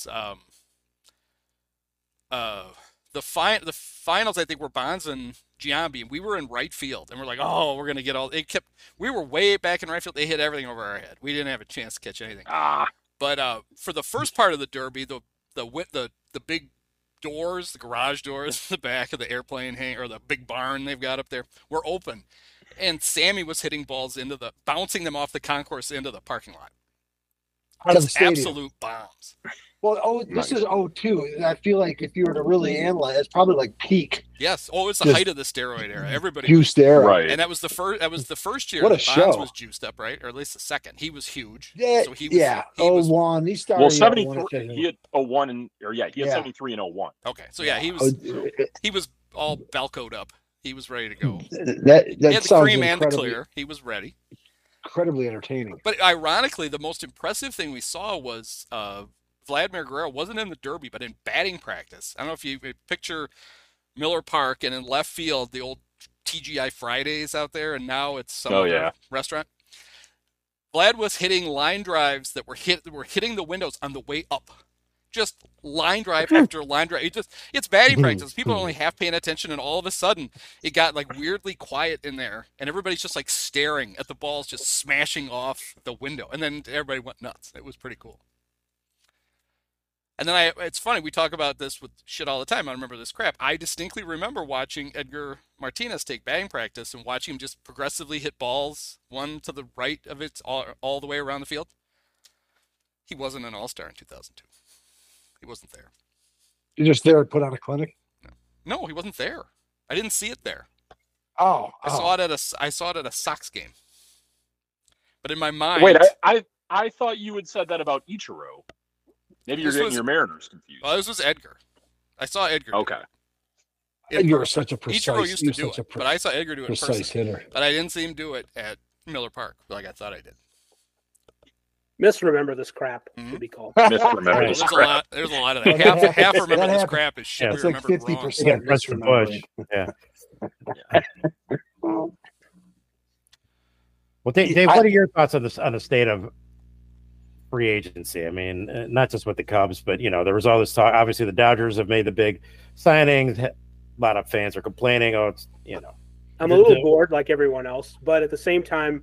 Speaker 13: the finals. I think were Bonds and Giambi, and we were in right field, and we're like, oh, we're gonna get all. We were way back in right field. They hit everything over our head. We didn't have a chance to catch anything. But for the first part of the Derby, the big doors, the garage doors, the back of the airplane hangar, or the big barn they've got up there, were open, and Sammy was hitting balls bouncing them off the concourse into the parking lot.
Speaker 14: Out of the stadium.
Speaker 13: Absolute bombs.
Speaker 14: Well, this is 02. I feel like if you were to really analyze, it's probably like peak.
Speaker 13: Yes. Oh, it's the height of the steroid era. Everybody
Speaker 14: juiced era,
Speaker 16: right?
Speaker 13: And that was the first. That was the first year.
Speaker 14: What a
Speaker 13: Bonds
Speaker 14: show!
Speaker 13: Was juiced up, right? Or at least the second. He was huge.
Speaker 14: Yeah.
Speaker 13: So he was
Speaker 14: 01. He started.
Speaker 16: Well, 73. He had 01 he had 73 and 01.
Speaker 13: Okay, so yeah, he was all Balcoed up. He was ready to go.
Speaker 14: That
Speaker 13: he had the cream and the clear. He was ready.
Speaker 14: Incredibly entertaining.
Speaker 13: But ironically, the most impressive thing we saw was Vladimir Guerrero wasn't in the Derby, but in batting practice. I don't know if you picture Miller Park and in left field, the old TGI Fridays out there, and now it's some restaurant. Vlad was hitting line drives that were hitting the windows on the way up. Just line drive after line drive. It's batting practice. People are only half paying attention, and all of a sudden it got like weirdly quiet in there, and everybody's just like staring at the balls just smashing off the window, and then everybody went nuts. It was pretty cool. And then it's funny, we talk about this with shit all the time. I remember this crap. I distinctly remember watching Edgar Martinez take batting practice and watching him just progressively hit balls, one to the right of it, all the way around the field. He wasn't an all-star in 2002. He wasn't there.
Speaker 14: You're just there to put on a clinic?
Speaker 13: No, he wasn't there. I didn't see it there. I saw it at a Sox game. But in my mind,
Speaker 16: wait, I thought you had said that about Ichiro. Maybe you're getting your Mariners confused.
Speaker 13: Well, this was Edgar. I saw Edgar.
Speaker 16: Okay.
Speaker 14: You're such a precise.
Speaker 13: Ichiro used to do it, but I saw Edgar do it in person.
Speaker 14: Hitter.
Speaker 13: But I didn't see him do it at Miller Park like I thought I did.
Speaker 15: Misremember this crap, should be called.
Speaker 16: Misremember this crap.
Speaker 13: There's a lot of that. Half remember this crap is shit.
Speaker 14: It's
Speaker 13: We
Speaker 14: like
Speaker 13: remember
Speaker 14: 50%.
Speaker 9: Mr. Bush. Yeah. Well, Dave, what are your thoughts on the state of free agency? I mean, not just with the Cubs, but there was all this talk. Obviously, the Dodgers have made the big signings. A lot of fans are complaining. Oh, it's
Speaker 15: I'm a little bored, like everyone else, but at the same time,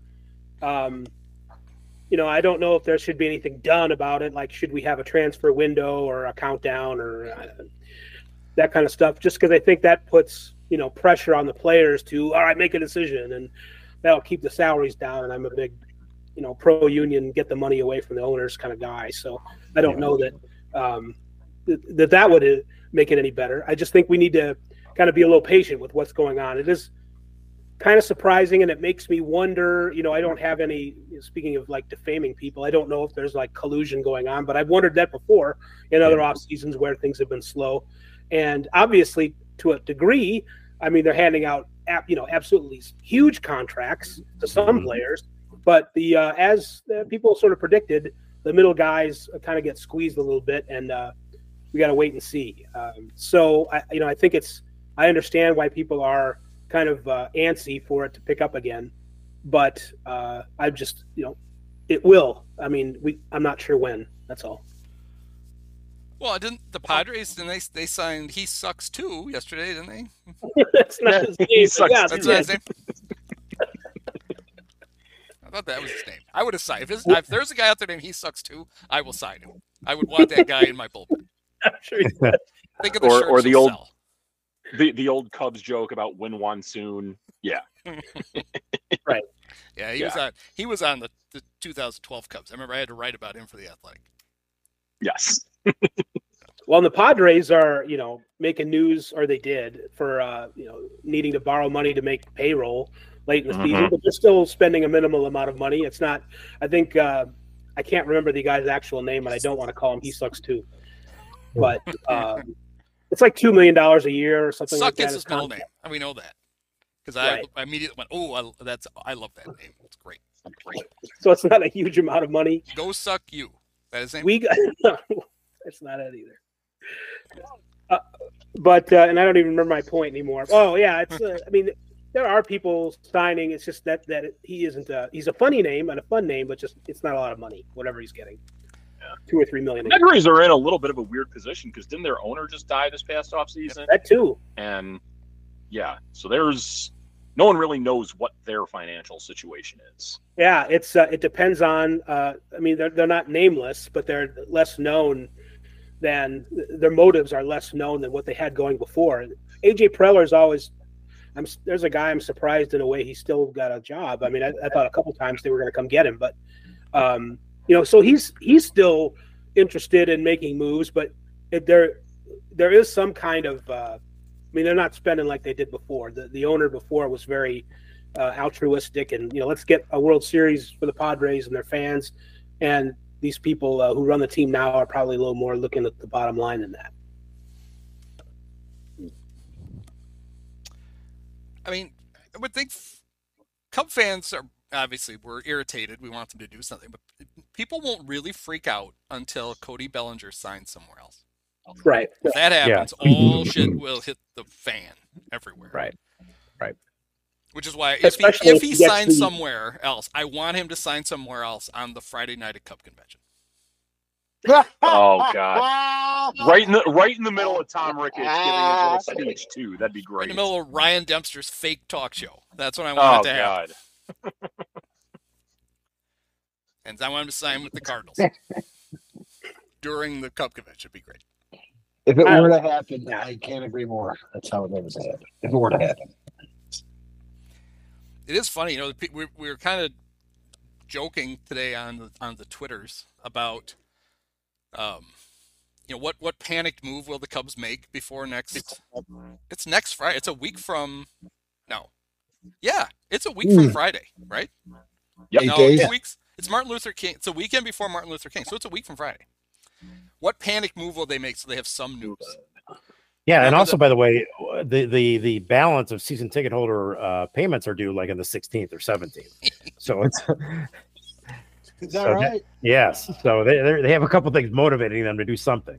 Speaker 15: I don't know if there should be anything done about it. Like, should we have a transfer window or a countdown or that kind of stuff? Just because I think that puts pressure on the players to, all right, make a decision, and that'll keep the salaries down. And I'm a big, pro-union, get the money away from the owners kind of guy. So I don't know that that would make it any better. I just think we need to kind of be a little patient with what's going on. It is kind of surprising, and it makes me wonder, I don't have any, speaking of like defaming people, I don't know if there's like collusion going on, but I've wondered that before in other off seasons where things have been slow. And obviously to a degree, I mean, they're handing out, absolutely huge contracts to some players, but as people sort of predicted, the middle guys kind of get squeezed a little bit, and we got to wait and see. So I think I understand why people are kind of antsy for it to pick up again, but I just, it will. I mean, I'm not sure when. That's all.
Speaker 13: Well, didn't the Padres? They signed "He Sucks Too" yesterday, didn't they?
Speaker 15: That's not his name.
Speaker 16: He sucks.
Speaker 15: Yeah,
Speaker 13: That's not his name. I thought that was his name. I would have signed if there's a guy out there named "He Sucks Too." I will sign him. I would want that guy in my bullpen.
Speaker 15: I'm sure you would.
Speaker 13: Think of the shirts
Speaker 16: or the
Speaker 13: he'll
Speaker 16: old
Speaker 13: sell.
Speaker 16: the old Cubs joke about win one soon. Yeah.
Speaker 15: Right.
Speaker 13: Yeah, he was on the 2012 Cubs. I remember I had to write about him for The Athletic.
Speaker 16: Yes.
Speaker 15: Well, and the Padres are, making news, or they did, for needing to borrow money to make payroll late in the season, but they're still spending a minimal amount of money. It's not. I think I can't remember the guy's actual name, and I don't want to call him "He Sucks Too," but it's like $2 million a year or something like that.
Speaker 13: Suck is his middle name, and we know that because I immediately went, "Oh, I love that name. It's great."
Speaker 15: So it's not a huge amount of money.
Speaker 13: Go suck you. That is his name.
Speaker 15: That's not it either. But and I don't even remember my point anymore. Oh yeah, it's. I mean, there are people signing. It's just that he isn't. He's a funny name and a fun name, but just it's not a lot of money. Whatever he's getting, $2 or $3 million.
Speaker 16: Padres are in a little bit of a weird position because didn't their owner just die this past offseason?
Speaker 15: That too.
Speaker 16: And so there's no one really knows what their financial situation is.
Speaker 15: Yeah, it depends on. I mean, they're not nameless, but they're less known than their motives are less known than what they had going before. AJ Preller is always. There's a guy I'm surprised in a way he still got a job. I mean, I thought a couple times they were going to come get him, but so he's still interested in making moves, but there is some kind of. I mean, they're not spending like they did before. The owner before was very altruistic, and let's get a World Series for the Padres and their fans. And these people who run the team now are probably a little more looking at the bottom line than that.
Speaker 13: I mean, I would think Cub fans are obviously we're irritated. We want them to do something, but people won't really freak out until Cody Bellinger signs somewhere else.
Speaker 15: Right.
Speaker 13: If that happens, all shit will hit the fan everywhere.
Speaker 9: Right.
Speaker 13: Which is why if he signs somewhere else, I want him to sign somewhere else on the Friday night at Cub Convention.
Speaker 16: Oh God! Right in the middle of Tom Ricketts giving his little speech too. That'd be great.
Speaker 13: In the middle of Ryan Dempster's fake talk show. That's what I want it to happen. And I want him to sign with the Cardinals during the Cub Convention. It'd be great.
Speaker 14: If it were to happen, I can't agree more. That's how it was happen. If it were to happen.
Speaker 13: It is funny, we were kind of joking today on the Twitters about, what panicked move will the Cubs make before next? It's next Friday. It's a week from. No, Yeah, it's a week from Friday, right?
Speaker 14: Yep.
Speaker 13: No,
Speaker 14: 8 days.
Speaker 13: 2 weeks. It's Martin Luther King. It's a weekend before Martin Luther King, so it's a week from Friday. What panic move will they make so they have some news?
Speaker 9: Yeah, and also, by the way, the balance of season ticket holder payments are due like on the 16th or 17th. So it's
Speaker 14: is that right?
Speaker 9: Yes. So they have a couple things motivating them to do something.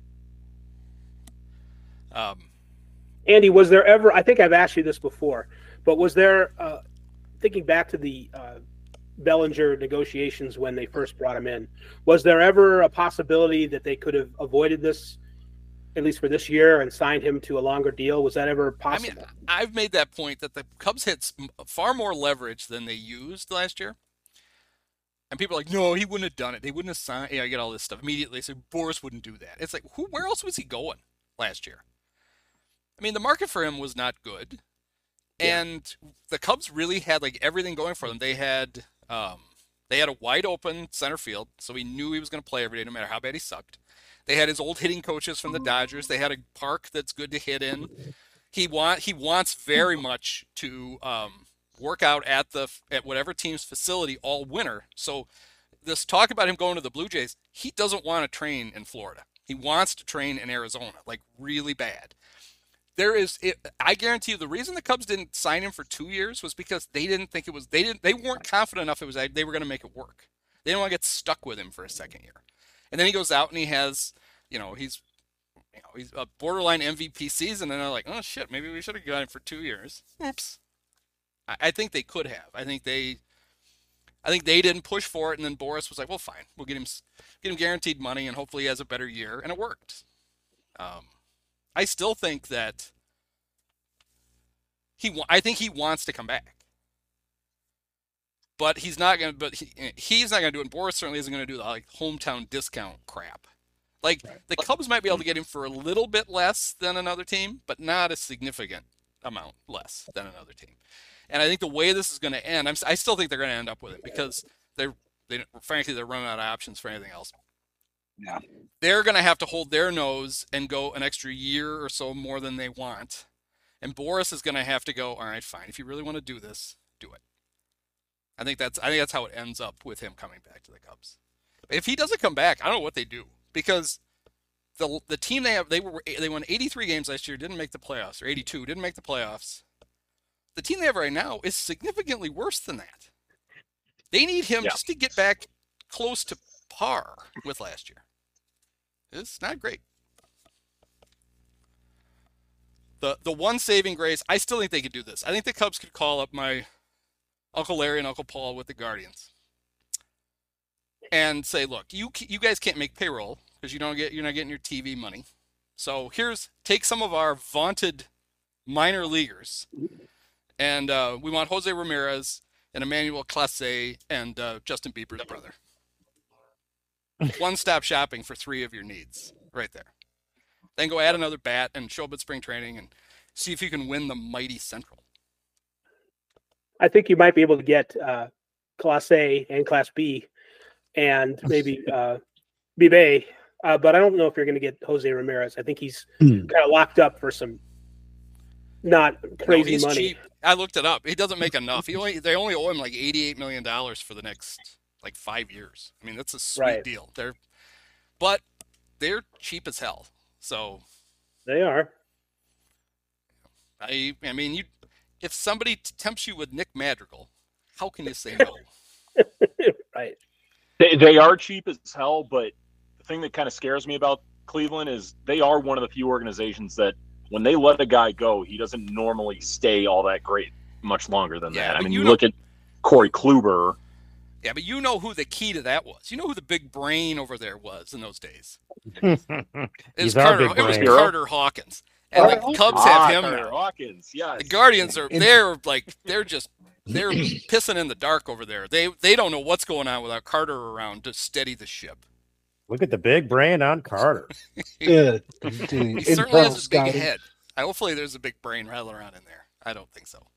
Speaker 15: Andy, was there ever? I think I've asked you this before, but was there? Thinking back to the Bellinger negotiations when they first brought him in, was there ever a possibility that they could have avoided this, at least for this year, and signed him to a longer deal? Was that ever possible?
Speaker 13: I mean, I've made that point that the Cubs had far more leverage than they used last year. And people are like, no, he wouldn't have done it. They wouldn't have signed. I get all this stuff immediately. So Boris wouldn't do that. It's like, where else was he going last year? I mean, the market for him was not good. And the Cubs really had like everything going for them. They had a wide open center field, so he knew he was going to play every day, no matter how bad he sucked. They had his old hitting coaches from the Dodgers. They had a park that's good to hit in. He wants very much to work out at whatever team's facility all winter. So this talk about him going to the Blue Jays, he doesn't want to train in Florida. He wants to train in Arizona, like really bad. I guarantee you the reason the Cubs didn't sign him for 2 years was because they weren't confident enough they were going to make it work. They didn't want to get stuck with him for a second year. And then he goes out and he has, he's a borderline MVP season, and they're like, oh shit, maybe we should have got him for 2 years. Oops. I think they could have. I think they didn't push for it, and then Boris was like, well, fine, we'll get him guaranteed money, and hopefully he has a better year, and it worked. I still think that I think he wants to come back, but he's not going to. But he's not going to do it. And Boris certainly isn't going to do the hometown discount crap. The Cubs might be able to get him for a little bit less than another team, but not a significant amount less than another team. And I think the way this is going to end, I still think they're going to end up with it because frankly they're running out of options for anything else.
Speaker 14: Yeah.
Speaker 13: They're going to have to hold their nose and go an extra year or so more than they want. And Boris is going to have to go, all right, fine. If you really want to do this, do it. I think that's how it ends up with him coming back to the Cubs. If he doesn't come back, I don't know what they do, because the team they won 83 games last year, didn't make the playoffs, or 82, didn't make the playoffs. The team they have right now is significantly worse than that. They need him just to get back close to par with last year. It's not great. The one saving grace, I still think they could do this. I think the Cubs could call up my Uncle Larry and Uncle Paul with the Guardians and say, look, you guys can't make payroll because you're not getting your TV money. So take some of our vaunted minor leaguers, and we want Jose Ramirez and Emmanuel Clase and Justin Bieber's brother. One-stop shopping for 3 of your needs right there. Then go add another bat and show up at spring training and see if you can win the mighty Central.
Speaker 15: I think you might be able to get Class A and Class B and maybe Bibe, but I don't know if you're going to get Jose Ramirez. I think he's kind of locked up for some not crazy money.
Speaker 13: Cheap. I looked it up. He doesn't make enough. They only owe him like $88 million for the next 5 years. I mean, that's a sweet deal. But they're cheap as hell. So
Speaker 15: they are.
Speaker 13: I mean, if somebody tempts you with Nick Madrigal, how can you say no?
Speaker 15: Right.
Speaker 16: They are cheap as hell, but the thing that kind of scares me about Cleveland is they are one of the few organizations that when they let a guy go, he doesn't normally stay all that great much longer than that. I mean, you look at Corey Kluber.
Speaker 13: Yeah, but you know who the key to that was. You know who the big brain over there was in those days. It was Carter Hawkins. And the Cubs have him now.
Speaker 16: Hawkins, yes.
Speaker 13: The Guardians they're pissing in the dark over there. They don't know what's going on without Carter around to steady the ship.
Speaker 9: Look at the big brain on Carter.
Speaker 14: Yeah.
Speaker 13: He certainly has a big head. Hopefully there's a big brain rattling around in there. I don't think so.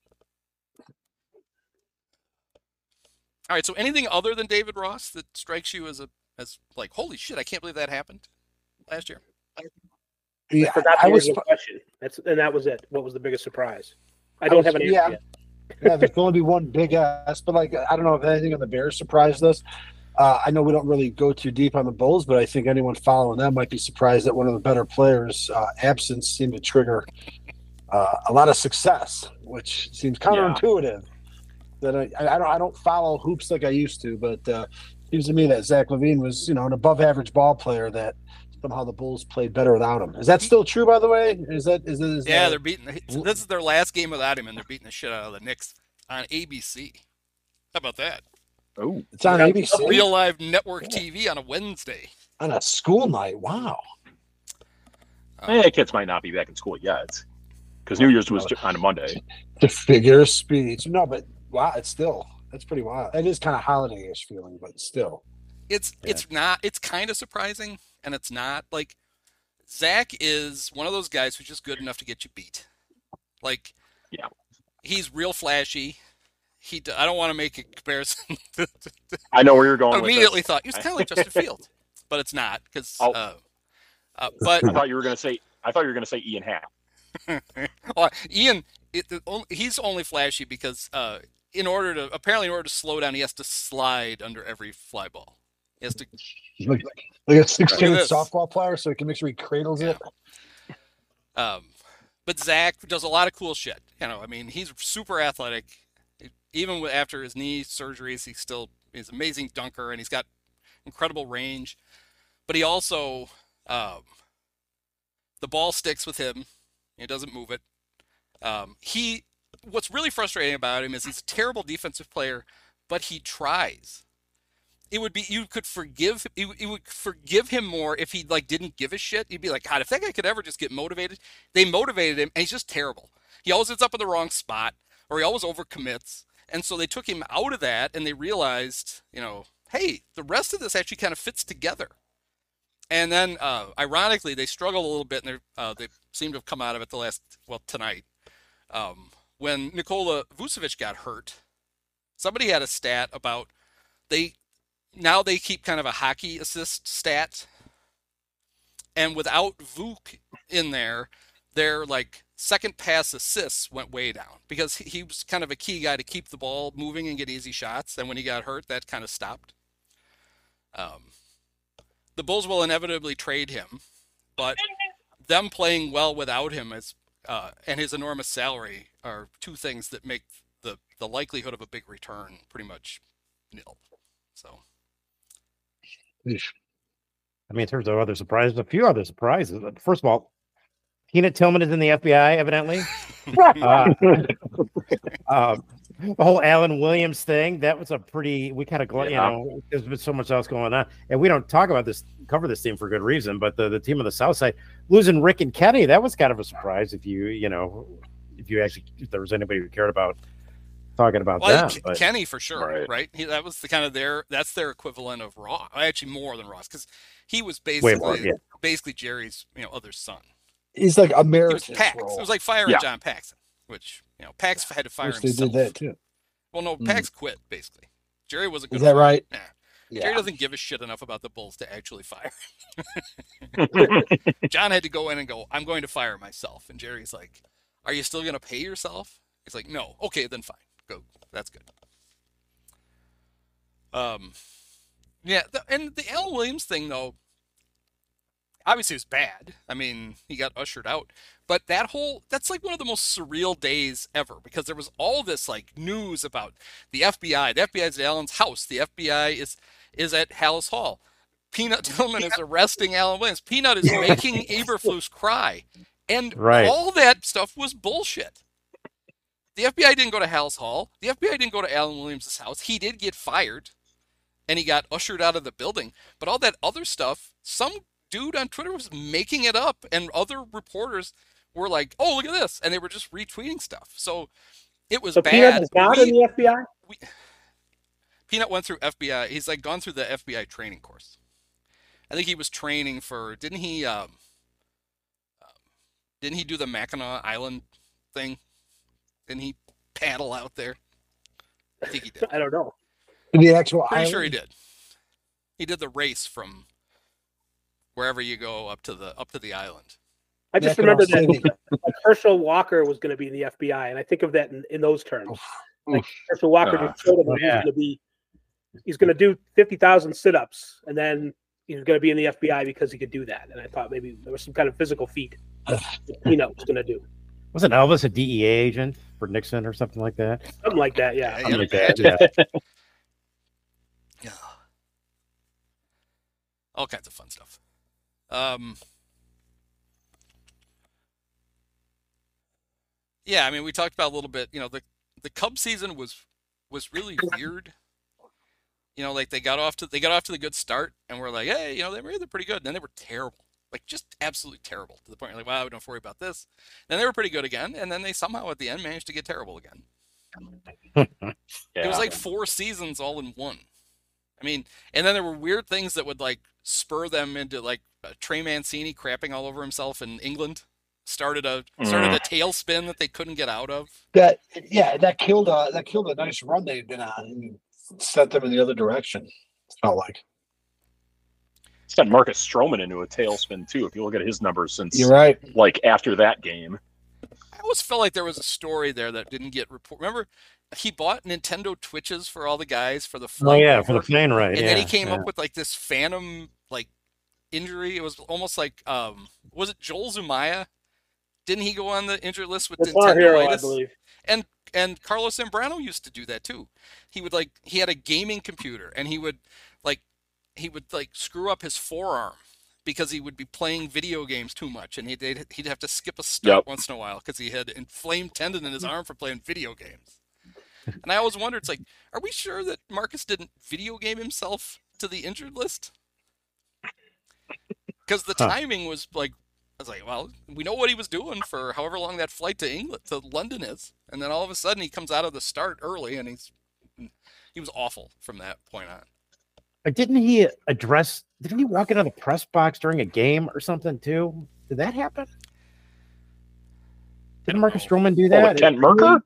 Speaker 13: All right, so anything other than David Ross that strikes you as like, holy shit, I can't believe that happened last year?
Speaker 15: Yeah, I forgot the original question. And that was it. What was the biggest surprise? I don't have an answer yet.
Speaker 14: Yeah, there can only be one big ass. But like, I don't know if anything on the Bears surprised us. I know we don't really go too deep on the Bulls, but I think anyone following them might be surprised that one of the better players' absence seemed to trigger a lot of success, which seems counterintuitive. That I don't follow hoops like I used to, but it seems to me that Zach LaVine was, an above average ball player that somehow the Bulls played better without him. Is that still true, by the way?
Speaker 13: Yeah, they're beating. This is their last game without him, and they're beating the shit out of the Knicks on ABC. How about that?
Speaker 14: Oh, it's on ABC.
Speaker 13: Real live network TV on a Wednesday.
Speaker 14: On a school night. Wow.
Speaker 16: Kids might not be back in school yet, because New Year's was on a Monday.
Speaker 14: The figure of speech. No, but wow, that's pretty wild. It is kind of holiday-ish feeling, but still.
Speaker 13: It's kind of surprising, and it's not. Like, Zach is one of those guys who's just good enough to get you beat. Like, he's real flashy. I don't want to make a comparison.
Speaker 16: I know where you're going.
Speaker 13: I immediately thought he was kind of like Justin Fields, but it's not because. But
Speaker 16: I thought you were going to say Ian Happ.
Speaker 13: Well, Ian, he's only flashy because in order to slow down, he has to slide under every fly ball. He has to
Speaker 14: like a 6'10" softball player, so he can make sure he cradles it.
Speaker 13: But Zach does a lot of cool shit. I mean, he's super athletic. Even after his knee surgeries, he's an amazing dunker, and he's got incredible range. But he also, the ball sticks with him. He doesn't move it. What's really frustrating about him is he's a terrible defensive player, but he tries. You would forgive him more if he didn't give a shit. You'd be like, God, if that guy could ever just get motivated. They motivated him, and he's just terrible. He always ends up in the wrong spot, or he always overcommits. And so they took him out of that, and they realized, hey, the rest of this actually kind of fits together. And then, ironically, they struggled a little bit, and they seem to have come out of it tonight. When Nikola Vucevic got hurt, somebody had a stat about now they keep kind of a hockey assist stat, and without Vuk in there, their second pass assists went way down because he was kind of a key guy to keep the ball moving and get easy shots. And when he got hurt, that kind of stopped. The Bulls will inevitably trade him, but them playing well without him and his enormous salary are two things that make the likelihood of a big return pretty much nil. So,
Speaker 9: I mean, in terms of other surprises, a few other surprises. First of all, Peanut Tillman is in the FBI, evidently. The whole Alan Williams thing, that was we kind of, there's been so much else going on. And we don't cover this team for good reason, but the team on the South Side, losing Rick and Kenny, that was kind of a surprise if there was anybody who cared about talking about that.
Speaker 13: Kenny for sure, right? That was that's their equivalent of Ross. Actually, more than Ross, because he was basically Jerry's other son.
Speaker 14: He's like American.
Speaker 13: It was like firing John Paxson, which Pax had to fire himself.
Speaker 14: They did that too.
Speaker 13: Well, no, Pax quit basically. Jerry was a good.
Speaker 14: Is that right?
Speaker 13: Yeah. Jerry doesn't give a shit enough about the Bulls to actually fire. John had to go in and go, "I'm going to fire myself," and Jerry's like, "Are you still going to pay yourself?" He's like, "No." Okay, then fine. Go. That's good. And the Alan Williams thing though. Obviously, it was bad. I mean, he got ushered out. But that's like one of the most surreal days ever because there was all this news about the FBI. The FBI is at Alan's house. The FBI is at Hallis Hall. Peanut Tillman is arresting Alan Williams. Peanut is making Eberflus cry. And all that stuff was bullshit. The FBI didn't go to Hallis Hall. The FBI didn't go to Alan Williams' house. He did get fired, and he got ushered out of the building. But all that other stuff, some dude on Twitter was making it up, and other reporters were like, "Oh, look at this," and they were just retweeting stuff. So it was bad.
Speaker 15: Peanut is not in the FBI?
Speaker 13: Peanut went through FBI. He's gone through the FBI training course. I think he was training for. Didn't he do the Mackinac Island thing? Didn't he paddle out there? I think he did.
Speaker 15: I don't know.
Speaker 14: The actual
Speaker 13: Pretty
Speaker 14: island?
Speaker 13: sure he did. He did the race from wherever you go up to the island.
Speaker 15: I just remember that Herschel Walker was going to be in the FBI, and I think of that in those terms. Like Herschel Walker just told him he's going to do 50,000 sit-ups, and then he's going to be in the FBI because he could do that. And I thought maybe there was some kind of physical feat he was going to do.
Speaker 9: Wasn't Elvis a DEA agent for Nixon or something like that?
Speaker 15: Something like that, yeah.
Speaker 9: Something like that, yeah.
Speaker 13: Yeah. All kinds of fun stuff. Yeah, I mean, we talked about a little bit, the Cubs season was really weird. Like they got off to the good start, and we're like, hey, they're pretty good. And then they were terrible, like just absolutely terrible to the point you're like, wow, we don't have to worry about this. Then they were pretty good again, and then they somehow at the end managed to get terrible again. It was like 4 seasons all in one. I mean, and then there were weird things that would like spur them into like Trey Mancini crapping all over himself in England. Started a tailspin that they couldn't get out of.
Speaker 14: That killed a nice run they'd been on and sent them in the other direction. It felt like.
Speaker 16: Sent Marcus Stroman into a tailspin too. If you look at his numbers since
Speaker 14: you're right,
Speaker 16: like after that game.
Speaker 13: I always felt like there was a story there that didn't get reported. Remember, he bought Nintendo Twitches for all the guys for the flight.
Speaker 9: Oh yeah, for the plane ride.
Speaker 13: And then he came up with like this phantom like injury. It was almost like was it Joel Zumaya? Didn't he go on the injured list with Nintendo?
Speaker 15: I believe.
Speaker 13: And Carlos Zambrano used to do that too. He had a gaming computer, and he would screw up his forearm because he would be playing video games too much, and he'd have to skip a start once in a while because he had inflamed tendon in his arm for playing video games. And I always wondered, it's like, are we sure that Marcus didn't video game himself to the injured list? Because the timing was like, I was like, well, we know what he was doing for however long that flight to London is, and then all of a sudden he comes out of the start early, and he was awful from that point on.
Speaker 9: Didn't he walk into the press box during a game or something too? Did that happen? Didn't Marcus Stroman do that?
Speaker 16: Kent Merker?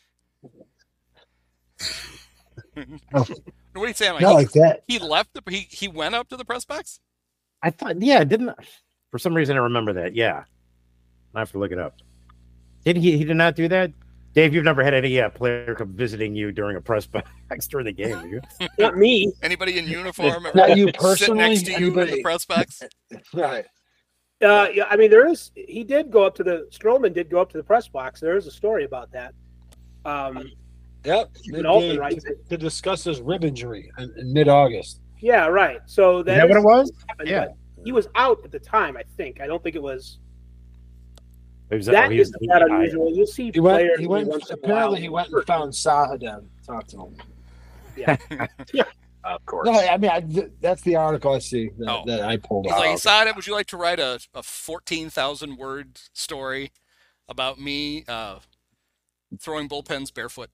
Speaker 13: What are you saying?
Speaker 14: Not like that.
Speaker 13: He left he went up to the press box?
Speaker 9: I thought, yeah, didn't. For some reason, I remember that. Yeah, I have to look it up. Did he? He did not do that. Dave, you've never had any player come visiting you during a press box during the game, have you?
Speaker 15: Not me.
Speaker 13: Anybody in uniform?
Speaker 14: Not you personally.
Speaker 13: Sit next to you in the press box?
Speaker 14: Right.
Speaker 15: Yeah, I mean, he did go up to Stroman did go up to the press box. There is a story about that.
Speaker 14: Yep. To discuss his rib injury in mid-August.
Speaker 15: Yeah, right. So
Speaker 9: is that what it was?
Speaker 15: Yeah. He was out at the time, I think. I don't think it was.
Speaker 9: That
Speaker 15: isn't that unusual. You'll see players.
Speaker 14: He went and found Sahadem. Talked to him.
Speaker 15: Yeah. Yeah.
Speaker 16: Of course.
Speaker 14: No, I mean, that's the article I see that I pulled out.
Speaker 13: He's like, Sahadem, would you like to write a 14,000 word story about me throwing bullpens barefoot?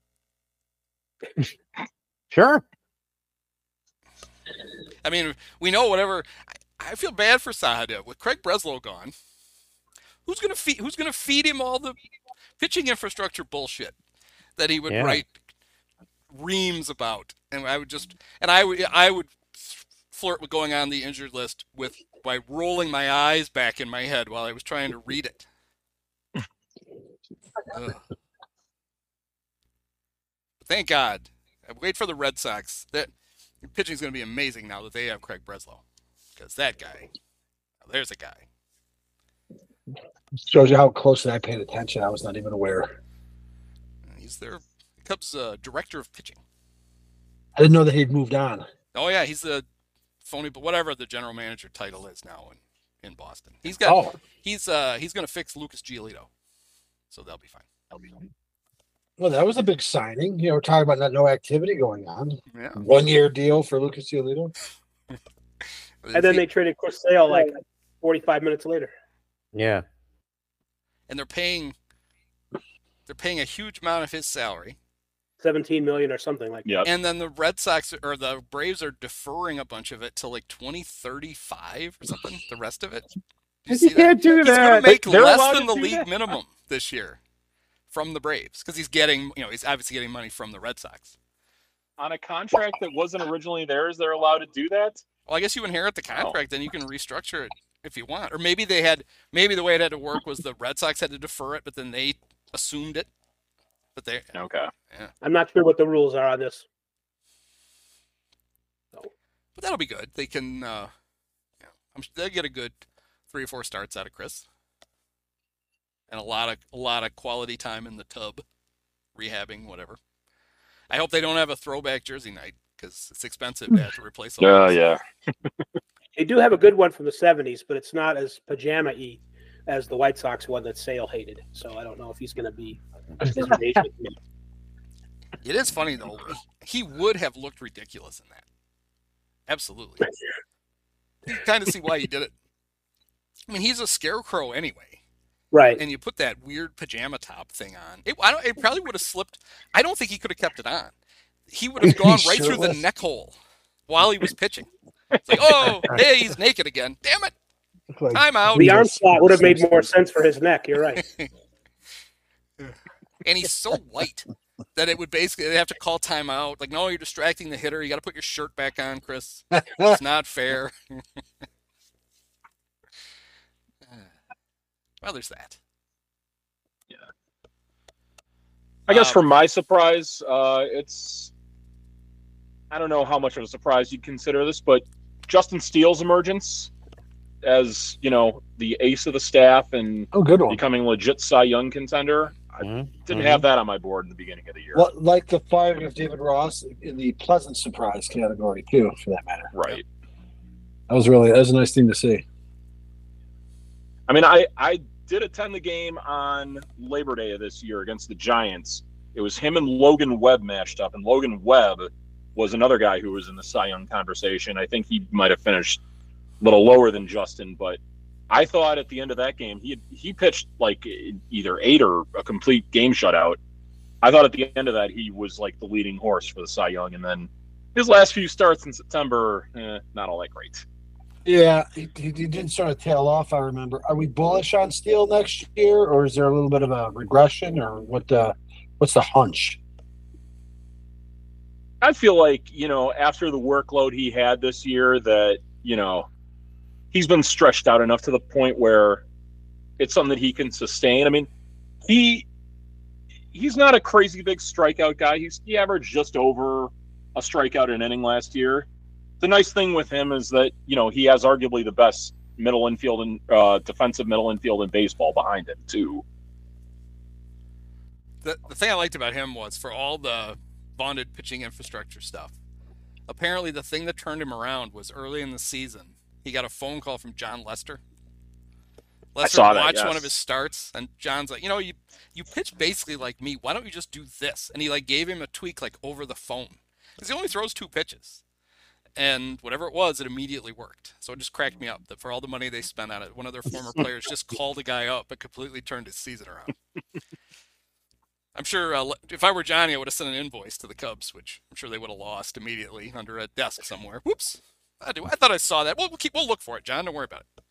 Speaker 9: Sure.
Speaker 13: I mean, we know whatever. I feel bad for Sahadem with Craig Breslow gone. Who's gonna feed him all the pitching infrastructure bullshit that he would write reams about? And I would flirt with going on the injured list by rolling my eyes back in my head while I was trying to read it. Thank God. I wait for the Red Sox. That pitching is going to be amazing now that they have Craig Breslow, because that guy, there's a guy.
Speaker 14: Shows you how closely I paid attention. I was not even aware.
Speaker 13: He's their Cubs director of pitching.
Speaker 14: I didn't know that he'd moved on.
Speaker 13: Oh yeah, he's the phony, but whatever the general manager title is now in Boston. He's got. He's going to fix Lucas Giolito, so they'll be fine.
Speaker 14: Well, that was a big signing. We're talking about no activity going on.
Speaker 13: Yeah.
Speaker 14: 1-year deal for Lucas Giolito.
Speaker 15: And then they traded Chris Sale like 45 minutes later.
Speaker 9: Yeah.
Speaker 13: And they're paying a huge amount of his salary.
Speaker 15: $17 million or something like that.
Speaker 16: Yep.
Speaker 13: And then the Red Sox or the Braves are deferring a bunch of it till like 2035 or something. The rest of it.
Speaker 9: You can't do that.
Speaker 13: He's going to make less than the league minimum this year from the Braves because he's obviously getting money from the Red Sox.
Speaker 16: On a contract that wasn't originally theirs, they're allowed to do that?
Speaker 13: Well, I guess you inherit the contract, then you can restructure it if you want. Or maybe the way it had to work was the Red Sox had to defer it, but then they assumed it. But they
Speaker 16: okay.
Speaker 13: Yeah.
Speaker 15: I'm not sure what the rules are on this.
Speaker 13: But that'll be good. They can, they'll get a good 3 or 4 starts out of Chris, and a lot of quality time in the tub, rehabbing, whatever. I hope they don't have a throwback jersey night because it's expensive to have to replace all those.
Speaker 16: Yeah.
Speaker 15: They do have a good one from the 70s, but it's not as pajama-y as the White Sox one that Sale hated. So I don't know if he's going to be his relation.
Speaker 13: It is funny, though. He would have looked ridiculous in that. Absolutely. You kind of see why he did it. I mean, he's a scarecrow anyway.
Speaker 15: Right.
Speaker 13: And you put that weird pajama top thing on. It probably would have slipped. I don't think he could have kept it on. He would have gone right through the neck hole while he was pitching. It's like, oh, hey, he's naked again. Damn it. Time out.
Speaker 15: The arm slot would have made more sense for his neck. You're right.
Speaker 13: And he's so light that it would basically, they have to call timeout. Like, no, you're distracting the hitter. You got to put your shirt back on, Chris. It's not fair. Well, there's that.
Speaker 16: Yeah. I guess for my surprise, it's, I don't know how much of a surprise you'd consider this, but Justin Steele's emergence as, the ace of the staff and becoming legit Cy Young contender. I didn't have that on my board in the beginning of the year.
Speaker 14: Well, like the firing of David Ross in the pleasant surprise category too, for that matter.
Speaker 16: Right.
Speaker 14: That was a nice thing to see.
Speaker 16: I mean, I did attend the game on Labor Day of this year against the Giants. It was him and Logan Webb matched up, and Logan Webb was another guy who was in the Cy Young conversation. I think he might have finished a little lower than Justin, but I thought at the end of that game, he pitched like either 8 or a complete game shutout. I thought at the end of that, he was like the leading horse for the Cy Young. And then his last few starts in September, not all that great.
Speaker 14: Yeah, he did sort of tail off, I remember. Are we bullish on Steele next year, or is there a little bit of a regression, or what's the hunch?
Speaker 16: I feel like, after the workload he had this year that, he's been stretched out enough to the point where it's something that he can sustain. I mean, he's not a crazy big strikeout guy. He averaged just over a strikeout an inning last year. The nice thing with him is that, he has arguably the best middle infield and defensive middle infield in baseball behind him too.
Speaker 13: The thing I liked about him was, for all the vaunted pitching infrastructure stuff, apparently the thing that turned him around was early in the season. He got a phone call from John Lester. Lester watched one of his starts, and John's like, you pitch basically like me. Why don't you just do this? And he gave him a tweak over the phone. Because he only throws 2 pitches. And whatever it was, it immediately worked. So it just cracked me up that for all the money they spent on it, one of their former players just called a guy up and completely turned his season around. I'm sure if I were Johnny, I would have sent an invoice to the Cubs, which I'm sure they would have lost immediately under a desk somewhere. Whoops. I thought I saw that. We'll look for it, John. Don't worry about it.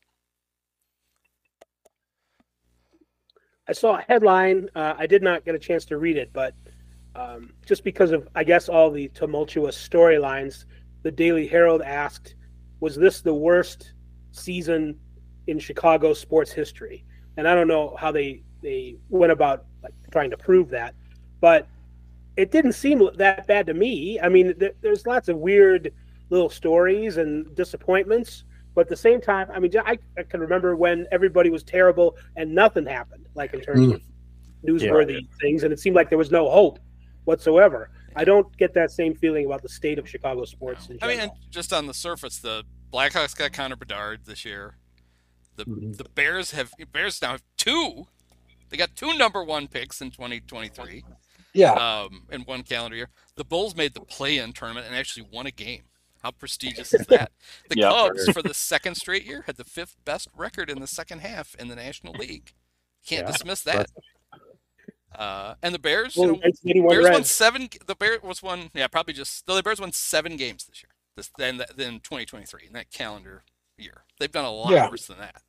Speaker 15: I saw a headline. I did not get a chance to read it, but just because of, I guess, all the tumultuous storylines, the Daily Herald asked, was this the worst season in Chicago sports history? And I don't know how they went about trying to prove that, but it didn't seem that bad to me. I mean, there's lots of weird little stories and disappointments, but at the same time, I mean, I can remember when everybody was terrible and nothing happened, in terms of newsworthy things, and it seemed like there was no hope whatsoever. I don't get that same feeling about the state of Chicago sports in general.
Speaker 13: I mean, just on the surface, the Blackhawks got Connor Bedard this year. The Bears now have 2. They got 2 number 1 picks in 2023.
Speaker 14: Yeah.
Speaker 13: In one calendar year. The Bulls made the play-in tournament and actually won a game. How prestigious is that? The Cubs, for the second straight year, had the 5th best record in the second half in the National League. Can't dismiss that. And the Bears, Bears won 7. The Bears won, the Bears won 7 games this year. Than 2023 in that calendar year. They've done a lot worse than that.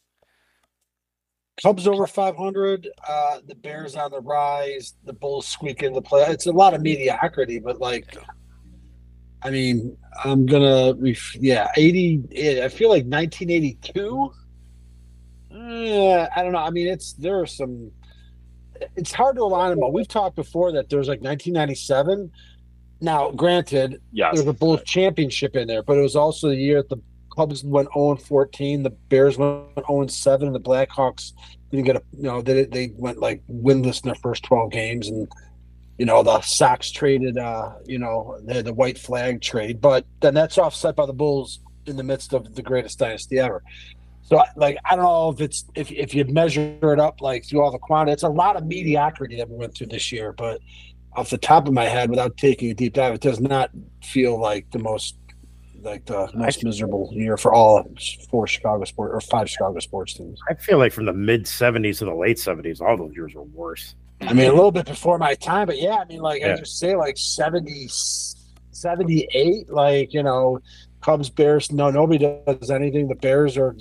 Speaker 14: Cubs over 500. The Bears on the rise. The Bulls squeak in the play. It's a lot of mediocrity, but I mean, I'm gonna 80. I feel like 1982. I don't know. I mean, there are some. It's hard to align them all. We've talked before that there's like 1997. Now, granted, there's a Bulls championship in there, but it was also the year that the Cubs went 0-14, the Bears went 0-7, and the Blackhawks didn't get they went like winless in their first 12 games, and the Sox traded the white flag trade, but then that's offset by the Bulls in the midst of the greatest dynasty ever. So, like, I don't know if it's if you measure it up like through all the quantity, it's a lot of mediocrity that we went through this year. But off the top of my head, without taking a deep dive, it does not feel like the most miserable year for all five Chicago sports teams.
Speaker 9: I feel like from the mid '70s to the late '70s, all those years were worse.
Speaker 14: I mean, a little bit before my time, but yeah, I mean, like I just say, like 70, 78, like Cubs, Bears. No, nobody does anything. The Bears are,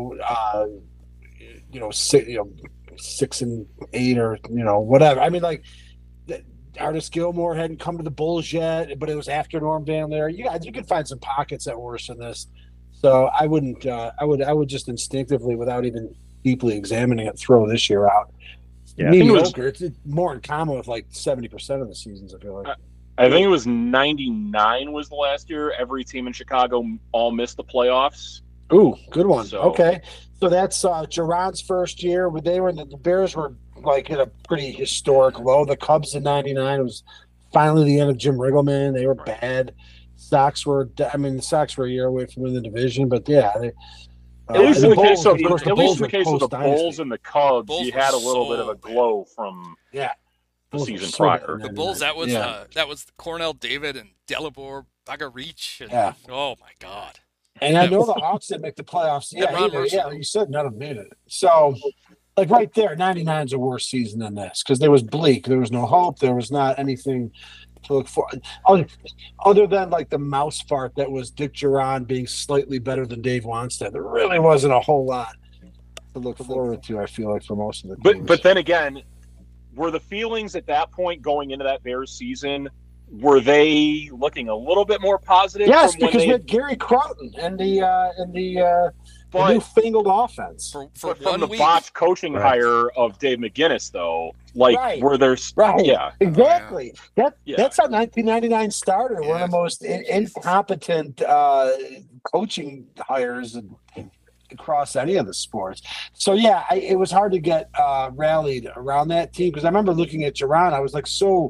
Speaker 14: 6-8 or whatever. I mean, like Artis Gilmore hadn't come to the Bulls yet, but it was after Norm Van Lier. You could find some pockets that were worse than this. So I wouldn't. I would just instinctively, without even deeply examining it, throw this year out. Yeah, mediocre. It's more in common with like 70% of the seasons. I feel like.
Speaker 16: I think it was 99 was the last year. Every team in Chicago all missed the playoffs.
Speaker 14: Ooh, good one. So, okay. So that's Geron's first year. The Bears were like in a pretty historic low. The Cubs in 99, it was finally the end of Jim Riggleman. They were bad. Sox were a year away from winning the division, but yeah.
Speaker 16: At least in the case of the Bulls and the Cubs, you had a little bit of a glow from the season prior.
Speaker 13: The Bulls, that was Cornell David and Delabor, Bagarich, and oh my God.
Speaker 14: And I know the Hawks didn't make the playoffs. Yeah, you said none of them made it. So, like right there, 99 is a worse season than this because there was bleak. There was no hope. There was not anything to look for other than like the mouse fart that was Dick Geron being slightly better than Dave Wannstedt. There really wasn't a whole lot to look forward to, I feel like, for most of the teams.
Speaker 16: But then again, were the feelings at that point going into that Bears season, were they looking a little bit more positive?
Speaker 14: Yes, because we had Gary Crowton and the newfangled offense.
Speaker 16: From the botched coaching hire of Dave McGinnis, though, where there's
Speaker 14: exactly that's how 1999 started. One of the most incompetent coaching hires across any of the sports. So it was hard to get rallied around that team because I remember looking at Geron. I was like so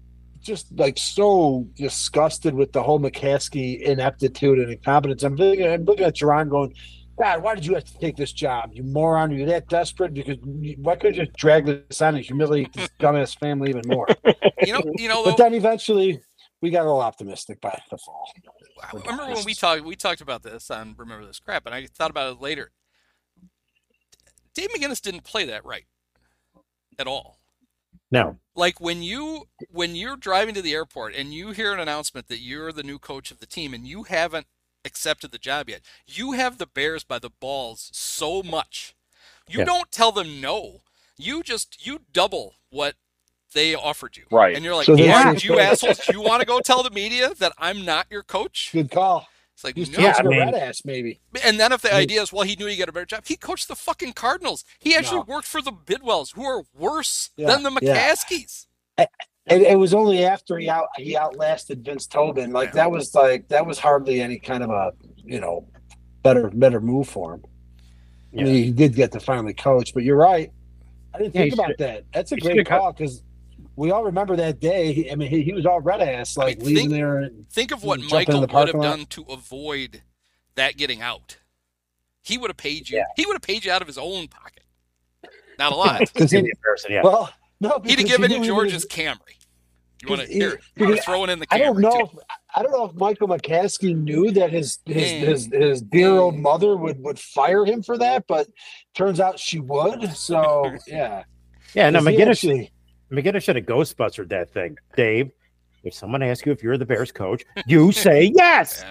Speaker 14: disgusted with the whole McCaskey ineptitude and incompetence. I'm looking at Geron going, God, why did you have to take this job? You moron! You're that desperate because why couldn't you just drag this on and humiliate this dumbass family even more? But then eventually we got a little optimistic by the fall.
Speaker 13: I remember when we talked about this on Remember This Crap, and I thought about it later. Dave McGinnis didn't play that right at all.
Speaker 9: No.
Speaker 13: Like when you're driving to the airport and you hear an announcement that you're the new coach of the team and you haven't accepted the job yet, you have the Bears by the balls so much. You don't tell them no. You double what they offered you.
Speaker 16: Right.
Speaker 13: And you're like, you assholes, do you want to go tell the media that I'm not your coach?
Speaker 14: Good call.
Speaker 13: It's like,
Speaker 14: red ass maybe.
Speaker 13: And then if the idea is, well, he knew he'd get a better job. He coached the fucking Cardinals. He actually worked for the Bidwells, who are worse than the McCaskies.
Speaker 14: It was only after he outlasted Vince Tobin. That was hardly any kind of a better move for him. I mean, he did get to finally coach, but you're right. I didn't think about that. That's a great call because we all remember that day. He was all red ass, leaving there.
Speaker 13: Think of what Michael would have done to avoid that getting out. He would have paid you. Yeah. He would have paid you out of his own pocket. Not a lot.
Speaker 14: Well, no,
Speaker 13: he'd have given you George's Camry. You want to throw it in the Camry?
Speaker 14: I don't know if Michael McCaskey knew that his dear old mother would fire him for that, but turns out she would. So yeah.
Speaker 9: No, McGinnis should have Ghostbustered that thing, Dave. If someone asks you if you're the Bears coach, you say yes.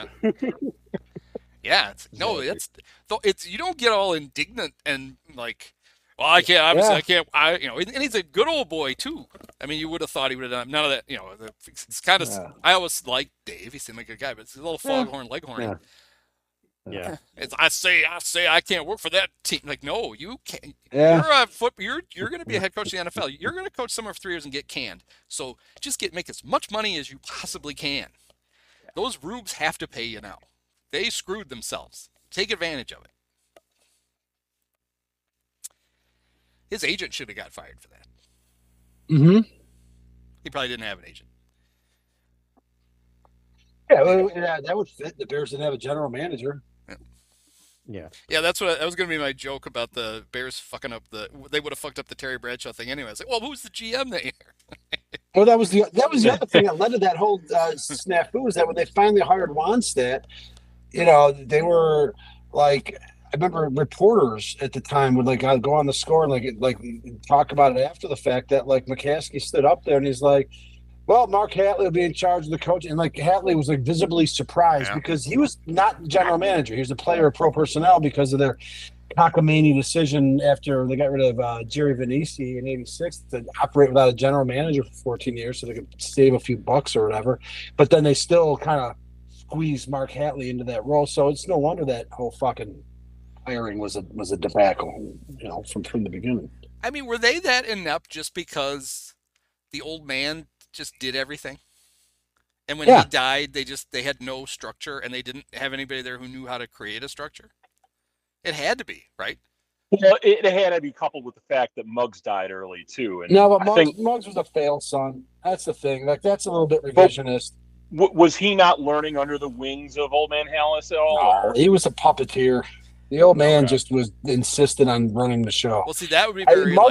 Speaker 13: It's you don't get all indignant and Well, I can't. Obviously, I can't. And he's a good old boy too. I mean, you would have thought he would have done none of that. It's kind of. Yeah. I always liked Dave. He seemed like a good guy, but it's a little foghorn leghorn.
Speaker 9: Yeah.
Speaker 13: I say I can't work for that team. Like, no, you can't.
Speaker 9: Yeah.
Speaker 13: You're going to be a head coach in the NFL. You're going to coach somewhere for 3 years and get canned. So just make as much money as you possibly can. Those rubes have to pay you now. They screwed themselves. Take advantage of it. His agent should have got fired for that.
Speaker 14: Mm-hmm.
Speaker 13: He probably didn't have an agent.
Speaker 14: Yeah, that would fit. The Bears didn't have a general manager.
Speaker 9: Yeah.
Speaker 13: Yeah, that was going to be my joke about the Bears fucking up they would have fucked up the Terry Bradshaw thing anyway. I was like, well, who's the GM that year?
Speaker 14: Well, that was the other thing that led to that whole snafu, is that when they finally hired Wannstedt, they were like, I remember reporters at the time would like go on the score and like talk about it after the fact, that like McCaskey stood up there and he's like, well, Mark Hatley will be in charge of the coach. And like Hatley was like visibly surprised because he was not general manager. He was a player of pro personnel because of their cockamamie decision after they got rid of Jerry Vanisi in '86 to operate without a general manager for 14 years so they could save a few bucks or whatever. But then they still kind of squeezed Mark Hatley into that role. So it's no wonder that whole fucking hiring was a debacle, from the beginning.
Speaker 13: I mean, were they that inept just because the old man just did everything? And when he died, they had no structure and they didn't have anybody there who knew how to create a structure? It had to be, right?
Speaker 16: Well, it had to be coupled with the fact that Muggs died early too. And
Speaker 14: no, but Muggs was a failed son. That's the thing. Like, that's a little bit revisionist.
Speaker 16: Was he not learning under the wings of Old Man Hallis at all?
Speaker 14: No, he was a puppeteer. The old man just was insistent on running the show.
Speaker 13: Well, see, that would be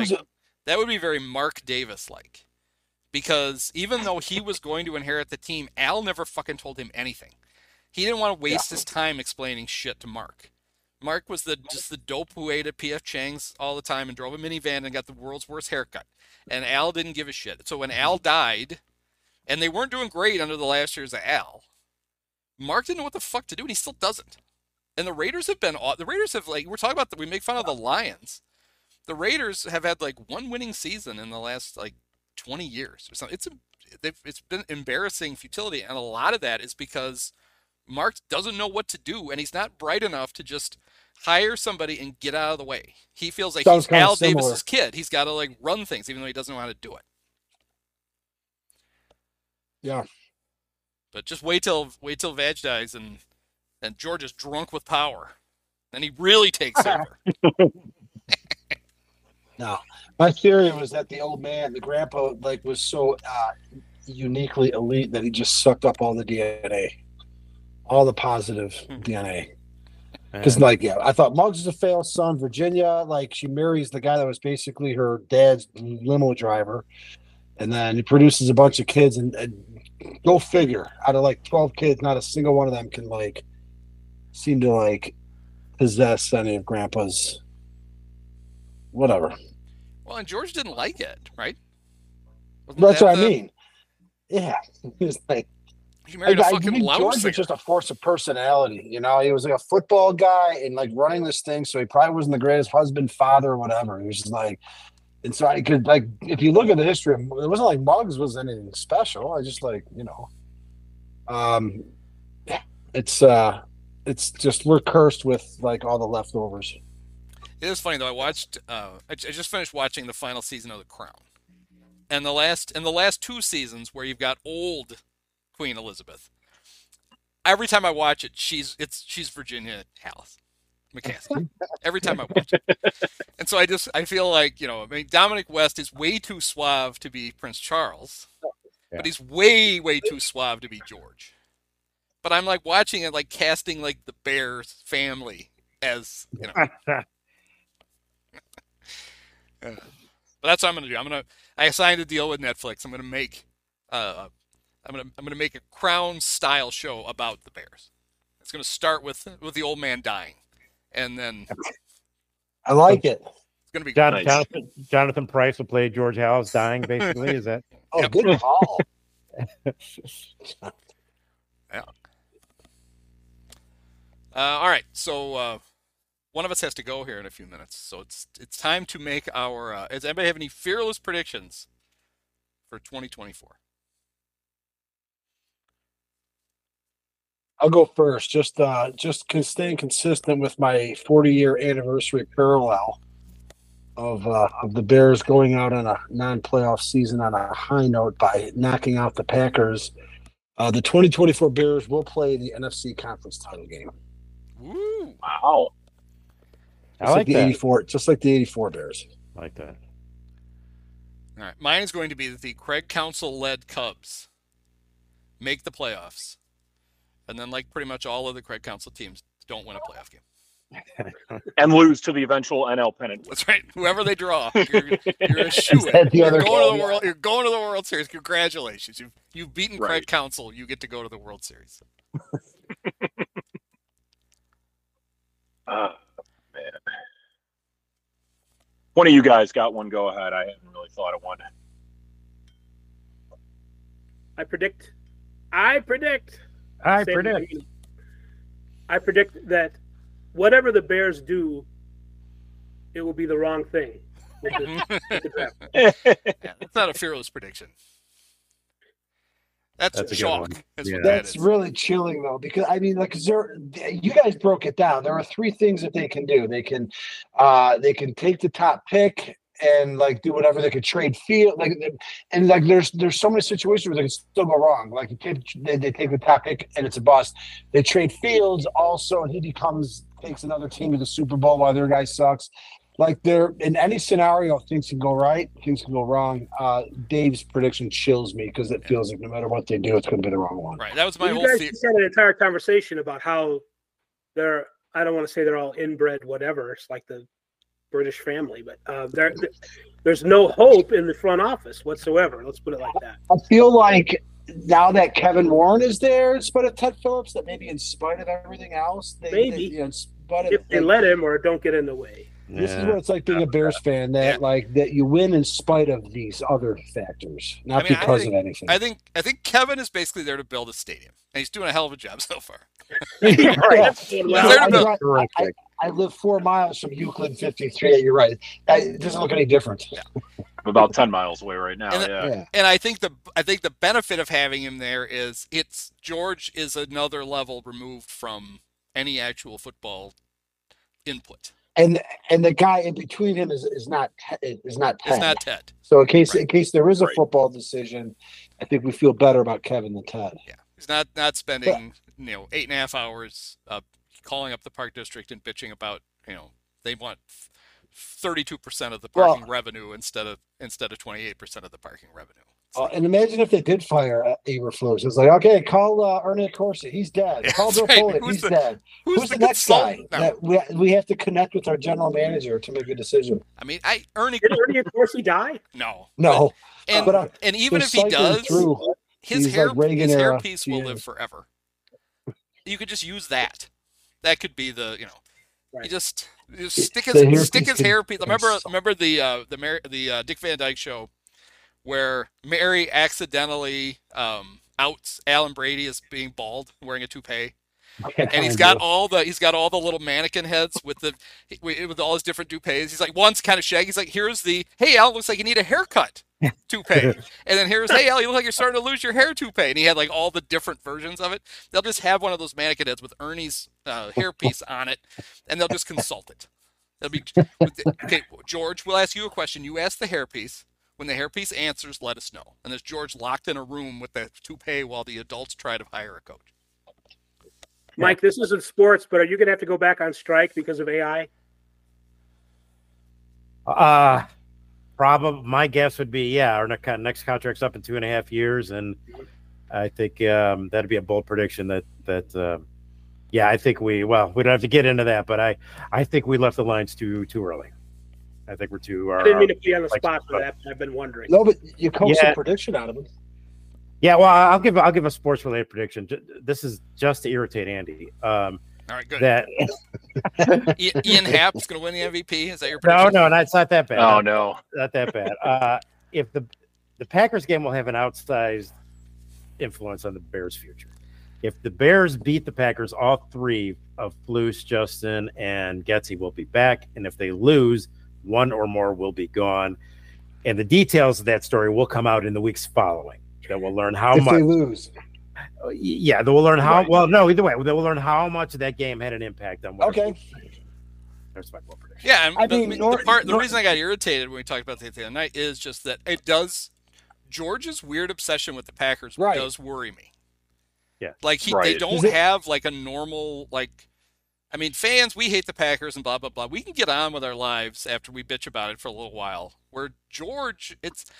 Speaker 13: very Mark Davis like. Because even though he was going to inherit the team, Al never fucking told him anything. He didn't want to waste his time explaining shit to Mark. Mark was just the dope who ate at P.F. Chang's all the time and drove a minivan and got the world's worst haircut. And Al didn't give a shit. So when Al died, and they weren't doing great under the last years of Al, Mark didn't know what the fuck to do, and he still doesn't. And the Raiders have we're talking about we make fun of the Lions. The Raiders have had like one winning season in the last like 20 years or something. It's been embarrassing futility, and a lot of that is because Mark doesn't know what to do, and he's not bright enough to just hire somebody and get out of the way. He feels like he's Al Davis's kid. He's got to like run things, even though he doesn't know how to do it.
Speaker 14: Yeah.
Speaker 13: But just wait till Vag dies and George is drunk with power. Then he really takes over.
Speaker 14: No. My theory was that the old man, the grandpa, like was so uniquely elite that he just sucked up all the DNA. All the positive DNA. Because, I thought Muggs is a failed son. Virginia, she marries the guy that was basically her dad's limo driver. And then he produces a bunch of kids. And go figure. Out of, 12 kids, not a single one of them can, seem to, possess any of Grandpa's whatever.
Speaker 13: Well, and George didn't like it, right?
Speaker 14: That's what I mean. Yeah. He was like...
Speaker 13: You married a fucking louse
Speaker 14: George was just a force of personality. He was like a football guy and running this thing. So he probably wasn't the greatest husband, father, or whatever. He was just and so I could if you look at the history, it wasn't like Muggs was anything special. I just it's just we're cursed with all the leftovers.
Speaker 13: It is funny though. I watched. I just finished watching the final season of The Crown, and the last 2 seasons where you've got old Queen Elizabeth. Every time I watch it, she's Virginia Hallis McCaskey. Every time I watch it, and so I feel like Dominic West is way too suave to be Prince Charles, but he's way too suave to be George. But I'm watching it, casting the Bears family as But that's what I'm gonna do. I signed a deal with Netflix. I'm gonna make I'm gonna make a Crown style show about the Bears. It's gonna start with the old man dying, and then
Speaker 14: I like it.
Speaker 13: It's gonna be nice.
Speaker 9: Jonathan Price will play George Hallis dying. Basically, is that?
Speaker 14: Oh, good call.
Speaker 13: Yeah. All right. So one of us has to go here in a few minutes, so it's time to make our. Does anybody have any fearless predictions for 2024?
Speaker 14: I'll go first. Just staying consistent with my 40-year anniversary parallel of the Bears going out on a non-playoff season on a high note by knocking out the Packers. The 2024 Bears will play the NFC Conference title game.
Speaker 13: Woo!
Speaker 16: Wow.
Speaker 9: I like that.
Speaker 14: 84, just like the 84 Bears.
Speaker 9: I like that.
Speaker 13: All right. Mine is going to be that the Craig Counsell-led Cubs make the playoffs. And then, like pretty much all of the Craig Counsell teams, don't win a playoff game.
Speaker 16: And lose to the eventual NL pennant.
Speaker 13: That's right. Whoever they draw, you're a shoo-in. You're going to the World Series. Congratulations. You've beaten Craig Counsell. You get to go to the World Series.
Speaker 16: Man. One of you guys got one. Go ahead. I haven't really thought of one.
Speaker 15: I predict that whatever the Bears do, it will be the wrong thing.
Speaker 13: That's not a fearless prediction. That's a chalk.
Speaker 14: That's really chilling, though, because I mean, like, you guys broke it down. There are three things that they can do. They can take the top pick and like do whatever. They could trade field, there's so many situations where they can still go wrong. Like they take the top pick and it's a bust. They trade Fields also, and he takes another team to the Super Bowl while their guy sucks. Like they're in any scenario, things can go right, things can go wrong. Dave's prediction chills me because it feels like no matter what they do, it's going to be the wrong one.
Speaker 13: Right. That was my whole.
Speaker 15: You guys just had an entire conversation about how they're. I don't want to say they're all inbred, whatever. It's like the British family, but there's no hope in the front office whatsoever. Let's put it like that.
Speaker 14: I feel like now that Kevin Warren is there in spite of Ted Phillips, that maybe in spite of everything else,
Speaker 15: if they let him or don't get in the way.
Speaker 14: This is what it's like being a Bears fan, that you win in spite of these other factors, not because of anything.
Speaker 13: I think Kevin is basically there to build a stadium, and he's doing a hell of a job so far.
Speaker 14: I live 4 miles from Euclid 53. You're right. It doesn't look any different.
Speaker 13: Yeah.
Speaker 16: I'm about 10 miles away right now.
Speaker 13: And I think the benefit of having him there is George is another level removed from any actual football input.
Speaker 14: And the guy in between him is not Ted.
Speaker 13: It's not Ted.
Speaker 14: So in case there is a football decision, I think we feel better about Kevin than Ted.
Speaker 13: Yeah, he's not spending 8.5 hours calling up the Park District and bitching about they want 32% of the parking revenue instead of 28% of the parking revenue.
Speaker 14: And imagine if they did fire Eberflus. It's like, okay, call Ernie Corsi. He's dead. Call Bill Foley. He's dead. Who's the next guy? That we have to connect with our general manager to make a decision.
Speaker 13: I mean, Ernie.
Speaker 15: Did Ernie Corsi die?
Speaker 13: No.
Speaker 14: And
Speaker 13: even if he does, his hairpiece will live forever. You could just use that. That could be the You just stick his hairpiece. Remember the Dick Van Dyke Show, where Mary accidentally outs Alan Brady as being bald, wearing a toupee, and he's got all the little mannequin heads with all his different toupees. He's like, one's kind of shaggy. He's like, here's the hey Al, looks like you need a haircut toupee, and then here's hey Al, you look like you're starting to lose your hair toupee, and he had like all the different versions of it. They'll just have one of those mannequin heads with Ernie's hairpiece on it, and they'll just consult it. They'll be okay. George, we'll ask you a question. You ask the hairpiece. When the hairpiece answers, let us know. And there's George locked in a room with the toupee while the adults try to hire a coach.
Speaker 15: Mike, this isn't sports, but are you going to have to go back on strike because of AI?
Speaker 9: Probably. My guess would be, our next contract's up in 2.5 years, and I think that'd be a bold prediction that I think we don't have to get into that, but I think we left the lines too early. I think we're too.
Speaker 15: I didn't mean to be on the spot for that. But I've been wondering.
Speaker 14: No, but you coached a prediction out of it.
Speaker 9: Yeah, well, I'll give a sports related prediction. This is just to irritate Andy.
Speaker 13: All right, good. Ian Happ's going to win the MVP. Is that your prediction?
Speaker 9: No, it's not that bad.
Speaker 16: Oh no,
Speaker 9: not that bad. If the Packers game will have an outsized influence on the Bears' future. If the Bears beat the Packers, all three of Flus, Justin, and Getsy will be back. And if they lose, one or more will be gone. And the details of that story will come out in the weeks following. Then we'll learn how much.
Speaker 14: If they lose.
Speaker 9: Yeah, they will learn how. Right. Well, no, either way, they will learn how much that game had an impact on what.
Speaker 14: Okay.
Speaker 9: There's my bold prediction.
Speaker 13: Yeah, the reason I got irritated when we talked about the other night is just that it does. George's weird obsession with the Packers does worry me.
Speaker 9: Yeah,
Speaker 13: like they don't have like a normal like. I mean, fans, we hate the Packers and blah blah blah. We can get on with our lives after we bitch about it for a little while. Where George,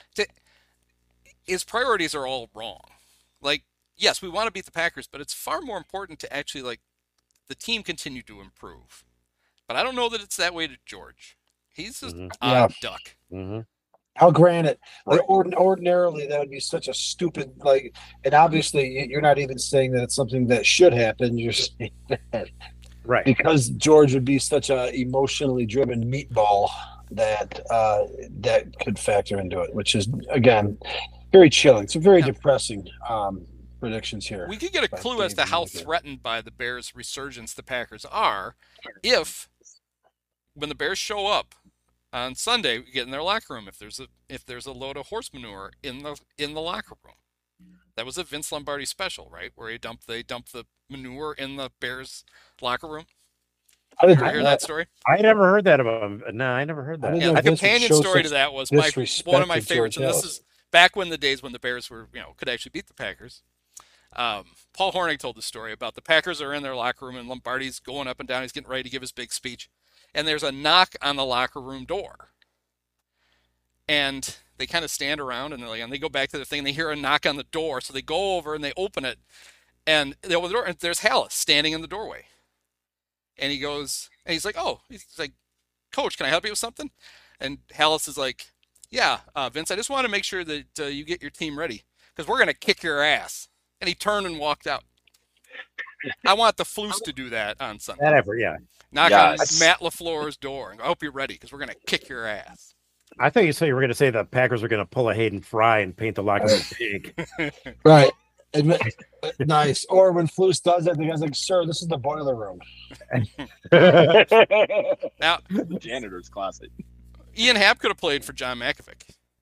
Speaker 13: his priorities are all wrong. Like, yes, we want to beat the Packers, but it's far more important to actually like the team continue to improve. But I don't know that it's that way to George. He's just odd duck.
Speaker 9: Mm-hmm.
Speaker 14: I'll grant it. Like, ordinarily, that would be such a stupid, like, and obviously you're not even saying that it's something that should happen. You're saying that.
Speaker 9: Right.
Speaker 14: Because George would be such a emotionally driven meatball that that could factor into it, which is, again, very chilling. It's a very depressing predictions here.
Speaker 13: We could get a clue as to how threatened by the Bears' resurgence the Packers are if, when the Bears show up on Sunday, we get in their locker room, if there's a load of horse manure in the locker room. That was a Vince Lombardi special, right? Where they dump the manure in the Bears locker room.
Speaker 9: I
Speaker 13: didn't hear that story.
Speaker 9: I never heard that about him. No, I never heard that.
Speaker 13: Yeah, the companion story to that was one of my favorites, and this is back when the days when the Bears were, could actually beat the Packers. Paul Hornig told the story about the Packers are in their locker room and Lombardi's going up and down. He's getting ready to give his big speech. And there's a knock on the locker room door. And they kind of stand around and they go back to the thing and they hear a knock on the door. So they go over and they open it. And they open the door and there's Halas standing in the doorway. And he's like, Coach, can I help you with something? And Halas is like, yeah, Vince, I just want to make sure that you get your team ready because we're going to kick your ass. And he turned and walked out. I want the Flus to do that on Sunday. Knock on Matt LaFleur's door. And I hope you're ready because we're going to kick your ass.
Speaker 9: I thought you were going to say the Packers are going to pull a Hayden Fry and paint the locker room pink.
Speaker 14: Right. Nice. Or when Flus does it, the guy's like, sir, this is the boiler room.
Speaker 13: Now,
Speaker 16: the janitor's closet.
Speaker 13: Ian Happ could have played for John Malkovich.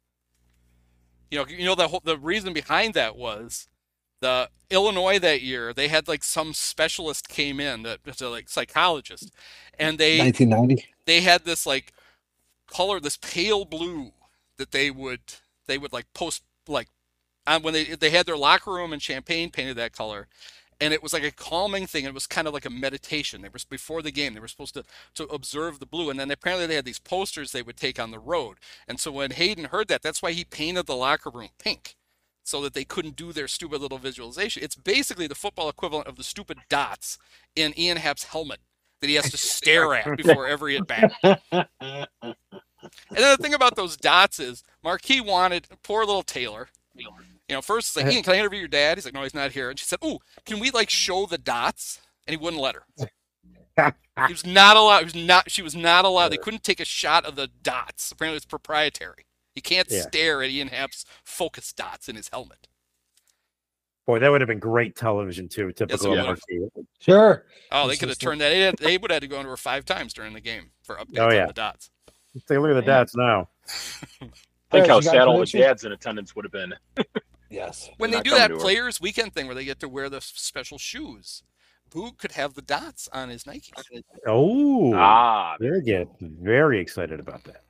Speaker 13: The reason behind that was the Illinois that year, they had like some specialist came in that's a like psychologist, and
Speaker 14: 1990
Speaker 13: they had this like color, this pale blue that they would like post like on when they had their locker room in Champaign painted that color, and it was like a calming thing. It was kind of like a meditation. They were before the game. They were supposed to observe the blue, and then apparently they had these posters they would take on the road. And so when Hayden heard that, that's why he painted the locker room pink, so that they couldn't do their stupid little visualization. It's basically the football equivalent of the stupid dots in Ian Happ's helmet that he has to stare at before every at bat. And then the thing about those dots is Marquis wanted poor little Taylor. First it's like, Ian, can I interview your dad? He's like, no, he's not here. And she said, "Ooh, can we like show the dots?" And he wouldn't let her. He was not allowed. She was not allowed. They couldn't take a shot of the dots. Apparently it's proprietary. You can't stare at Ian Happ's focus dots in his helmet.
Speaker 9: Boy, that would have been great television too. Typical Marquis.
Speaker 14: Sure.
Speaker 13: Oh, they could have turned that. They would have had to go into her 5 times during the game for updates on the dots.
Speaker 9: Take a look at the dots now.
Speaker 16: Think how sad all the dads in attendance would have been.
Speaker 14: Yes.
Speaker 13: When they do that Players Weekend thing where they get to wear the special shoes, Boog could have the dots on his Nikes.
Speaker 9: Oh, very good. Very excited about that.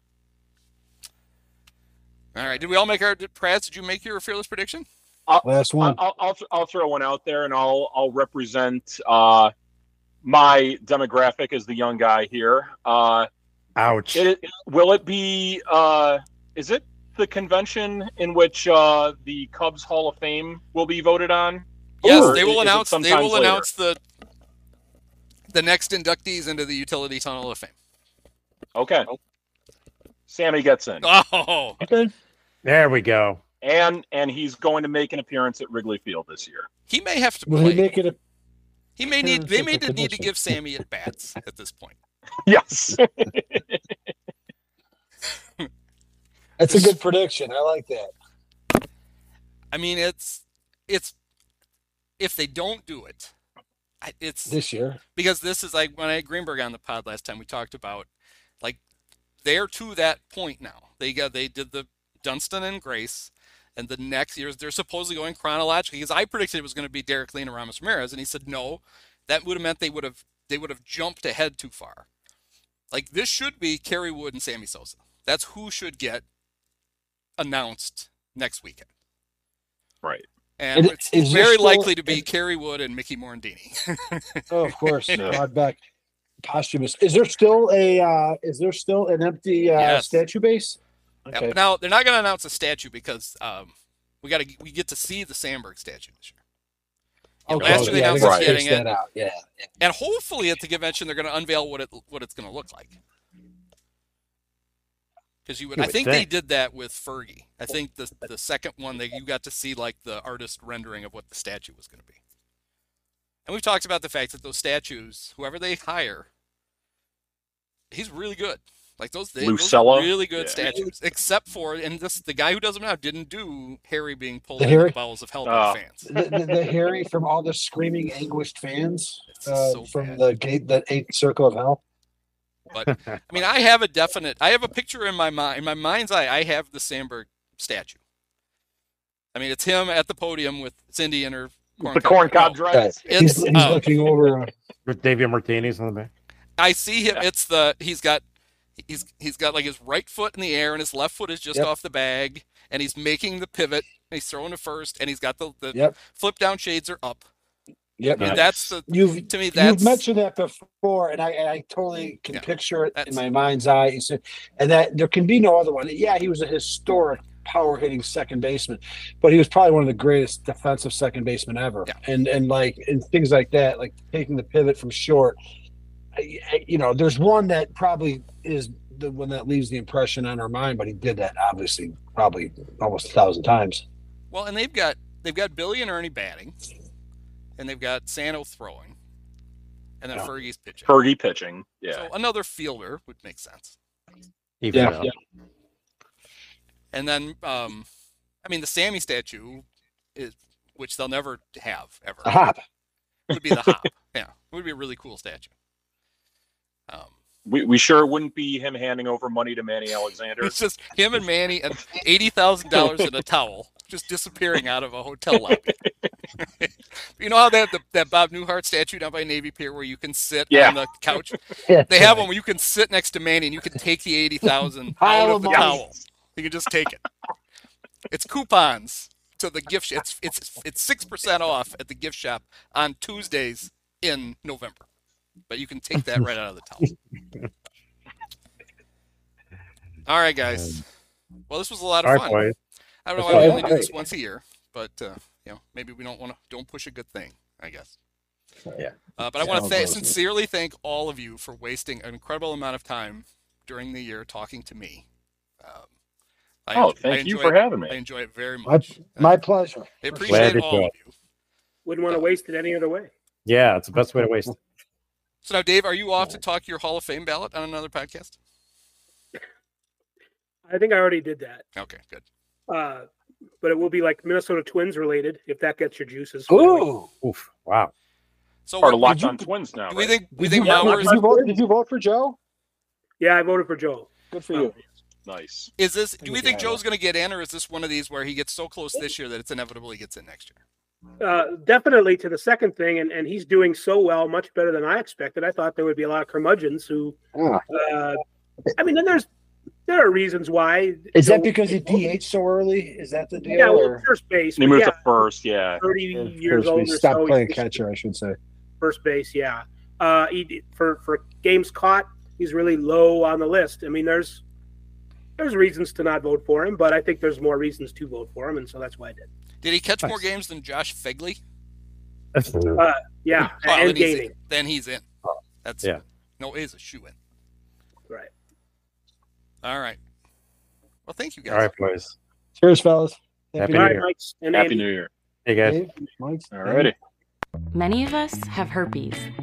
Speaker 13: All right. Did we all make our Prads? Did you make your fearless prediction?
Speaker 14: Last one.
Speaker 16: I'll throw one out there, and I'll represent my demographic as the young guy here.
Speaker 9: Ouch.
Speaker 16: Will it be? Is it the convention in which the Cubs Hall of Fame will be voted on?
Speaker 13: Yes, they will announce. They will announce the next inductees into the Utility Tunnel of Fame.
Speaker 16: Okay. Sammy gets in.
Speaker 13: Oh,
Speaker 14: okay.
Speaker 9: There we go.
Speaker 16: And he's going to make an appearance at Wrigley Field this year.
Speaker 13: He may have to play.
Speaker 14: Will he make it
Speaker 13: They may need to give Sammy at bats at this point.
Speaker 16: Yes.
Speaker 14: That's a good prediction. I like that.
Speaker 13: I mean, it's if they don't do it, it's
Speaker 14: this year,
Speaker 13: because this is like when I had Greenberg on the pod last time, we talked about like they're to that point now. They did the Dunston and Grace, and the next year they're supposedly going chronologically, because I predicted it was going to be Derek Lee and Ramos Ramirez, and he said no, that would have meant they would have jumped ahead too far. Like, this should be Kerry Wood and Sammy Sosa. That's who should get announced next weekend.
Speaker 16: Right.
Speaker 13: And it's very likely to be Kerry Wood and Mickey Morandini.
Speaker 14: Oh, of course. Back posthumous. Is there still an empty statue base? Okay.
Speaker 13: Yeah, but now they're not going to announce a statue because we get to see the Sandberg statue this year. Last year they announced us getting it.
Speaker 14: Yeah.
Speaker 13: And hopefully at the convention they're going to unveil what it's going to look like. Because I think they did that with Fergie. I think the second one you got to see like the artist rendering of what the statue was going to be. And we've talked about the fact that those statues, whoever they hire, he's really good. Like those are really good statues. Except for, and the guy who does them now didn't do Harry being pulled into the bowels of hell by fans.
Speaker 14: The Harry from all the screaming, anguished fans from
Speaker 13: bad.
Speaker 14: the gate, that 8th circle of hell.
Speaker 13: But I mean, I have a picture in my mind. In my mind's eye, I have the Sandberg statue. I mean, it's him at the podium with Cindy and her
Speaker 16: corncob dress.
Speaker 14: He's looking over
Speaker 9: with David Martinez on the back.
Speaker 13: I see him. Yeah. He's got like his right foot in the air and his left foot is just off the bag, and he's making the pivot and he's throwing to first, and he's got the flip down shades are up.
Speaker 14: Yep.
Speaker 13: I mean, that's
Speaker 14: you've mentioned that before, and I totally can picture it in my mind's eye. And that there can be no other one. Yeah, he was a historic power hitting second baseman, but he was probably one of the greatest defensive second basemen ever. Yeah. And things like that, like taking the pivot from short. There's one that probably is the one that leaves the impression on our mind, but he did that obviously probably almost 1,000 times.
Speaker 13: Well, and they've got Billy and Ernie batting. And they've got Sano throwing, and then Fergie's pitching.
Speaker 16: Fergie pitching, yeah.
Speaker 13: So another fielder would make sense.
Speaker 9: Yeah.
Speaker 13: And then, the Sammy statue which they'll never have ever.
Speaker 14: A hop
Speaker 13: would be the hop. Yeah, it would be a really cool statue.
Speaker 16: We sure it wouldn't be him handing over money to Manny Alexander.
Speaker 13: It's just him and Manny and $80,000 in a towel just disappearing out of a hotel lobby. You know how they have that Bob Newhart statue down by Navy Pier where you can sit on the couch? They have one where you can sit next to Manny and you can take the $80,000 out of the towel. You can just take it. It's coupons to the gift shop. It's 6% off at the gift shop on Tuesdays in November. But you can take that right out of the towel. All right, guys. Well, this was a lot of fun.
Speaker 9: Boys.
Speaker 13: I don't know why we only do this once a year, but maybe we don't push a good thing, I guess.
Speaker 14: Yeah.
Speaker 13: But I want to sincerely thank all of you for wasting an incredible amount of time during the year talking to me.
Speaker 16: Thank you for having me.
Speaker 13: I enjoy it very much.
Speaker 14: My pleasure.
Speaker 13: I appreciate all of you.
Speaker 15: Wouldn't want to waste it any other way.
Speaker 9: Yeah, it's the best way to waste it.
Speaker 13: So now, Dave, are you off to talk your Hall of Fame ballot on another podcast?
Speaker 15: I think I already did that.
Speaker 13: Okay, good.
Speaker 15: But it will be like Minnesota Twins related, if that gets your juices.
Speaker 14: Ooh.
Speaker 9: Oof. Wow.
Speaker 16: So part of Locked On Twins now.
Speaker 13: Do we think Mauer's...
Speaker 14: Did you vote for Joe?
Speaker 15: Yeah, I voted for Joe.
Speaker 14: Good for you.
Speaker 16: Nice.
Speaker 13: Do we think Joe's going to get in, or is this one of these where he gets so close this year that it's inevitable he gets in next year?
Speaker 15: Definitely to the second thing, and he's doing so well, much better than I expected. I thought there would be a lot of curmudgeons who. There are reasons why.
Speaker 14: Is that because he DH'd so early? Is that the deal?
Speaker 15: Yeah, well, first base.
Speaker 16: He moved to first,
Speaker 15: 30 years old.
Speaker 14: Stopped playing catcher, I should say.
Speaker 15: First base, yeah. For games caught, he's really low on the list. I mean, there's reasons to not vote for him, but I think there's more reasons to vote for him, and so that's why I did.
Speaker 13: Did he catch more games than Josh Fegley?
Speaker 15: Yeah, and gaining.
Speaker 13: Then he's in. That's no, he's a shoe-in.
Speaker 15: Right.
Speaker 13: All right. Well, thank you guys.
Speaker 9: All right, boys.
Speaker 14: Cheers, fellas.
Speaker 9: Happy New Year.
Speaker 15: And
Speaker 16: Happy New Year.
Speaker 9: Hey, guys.
Speaker 14: Mike's.
Speaker 16: All righty.
Speaker 18: Many of us have herpes,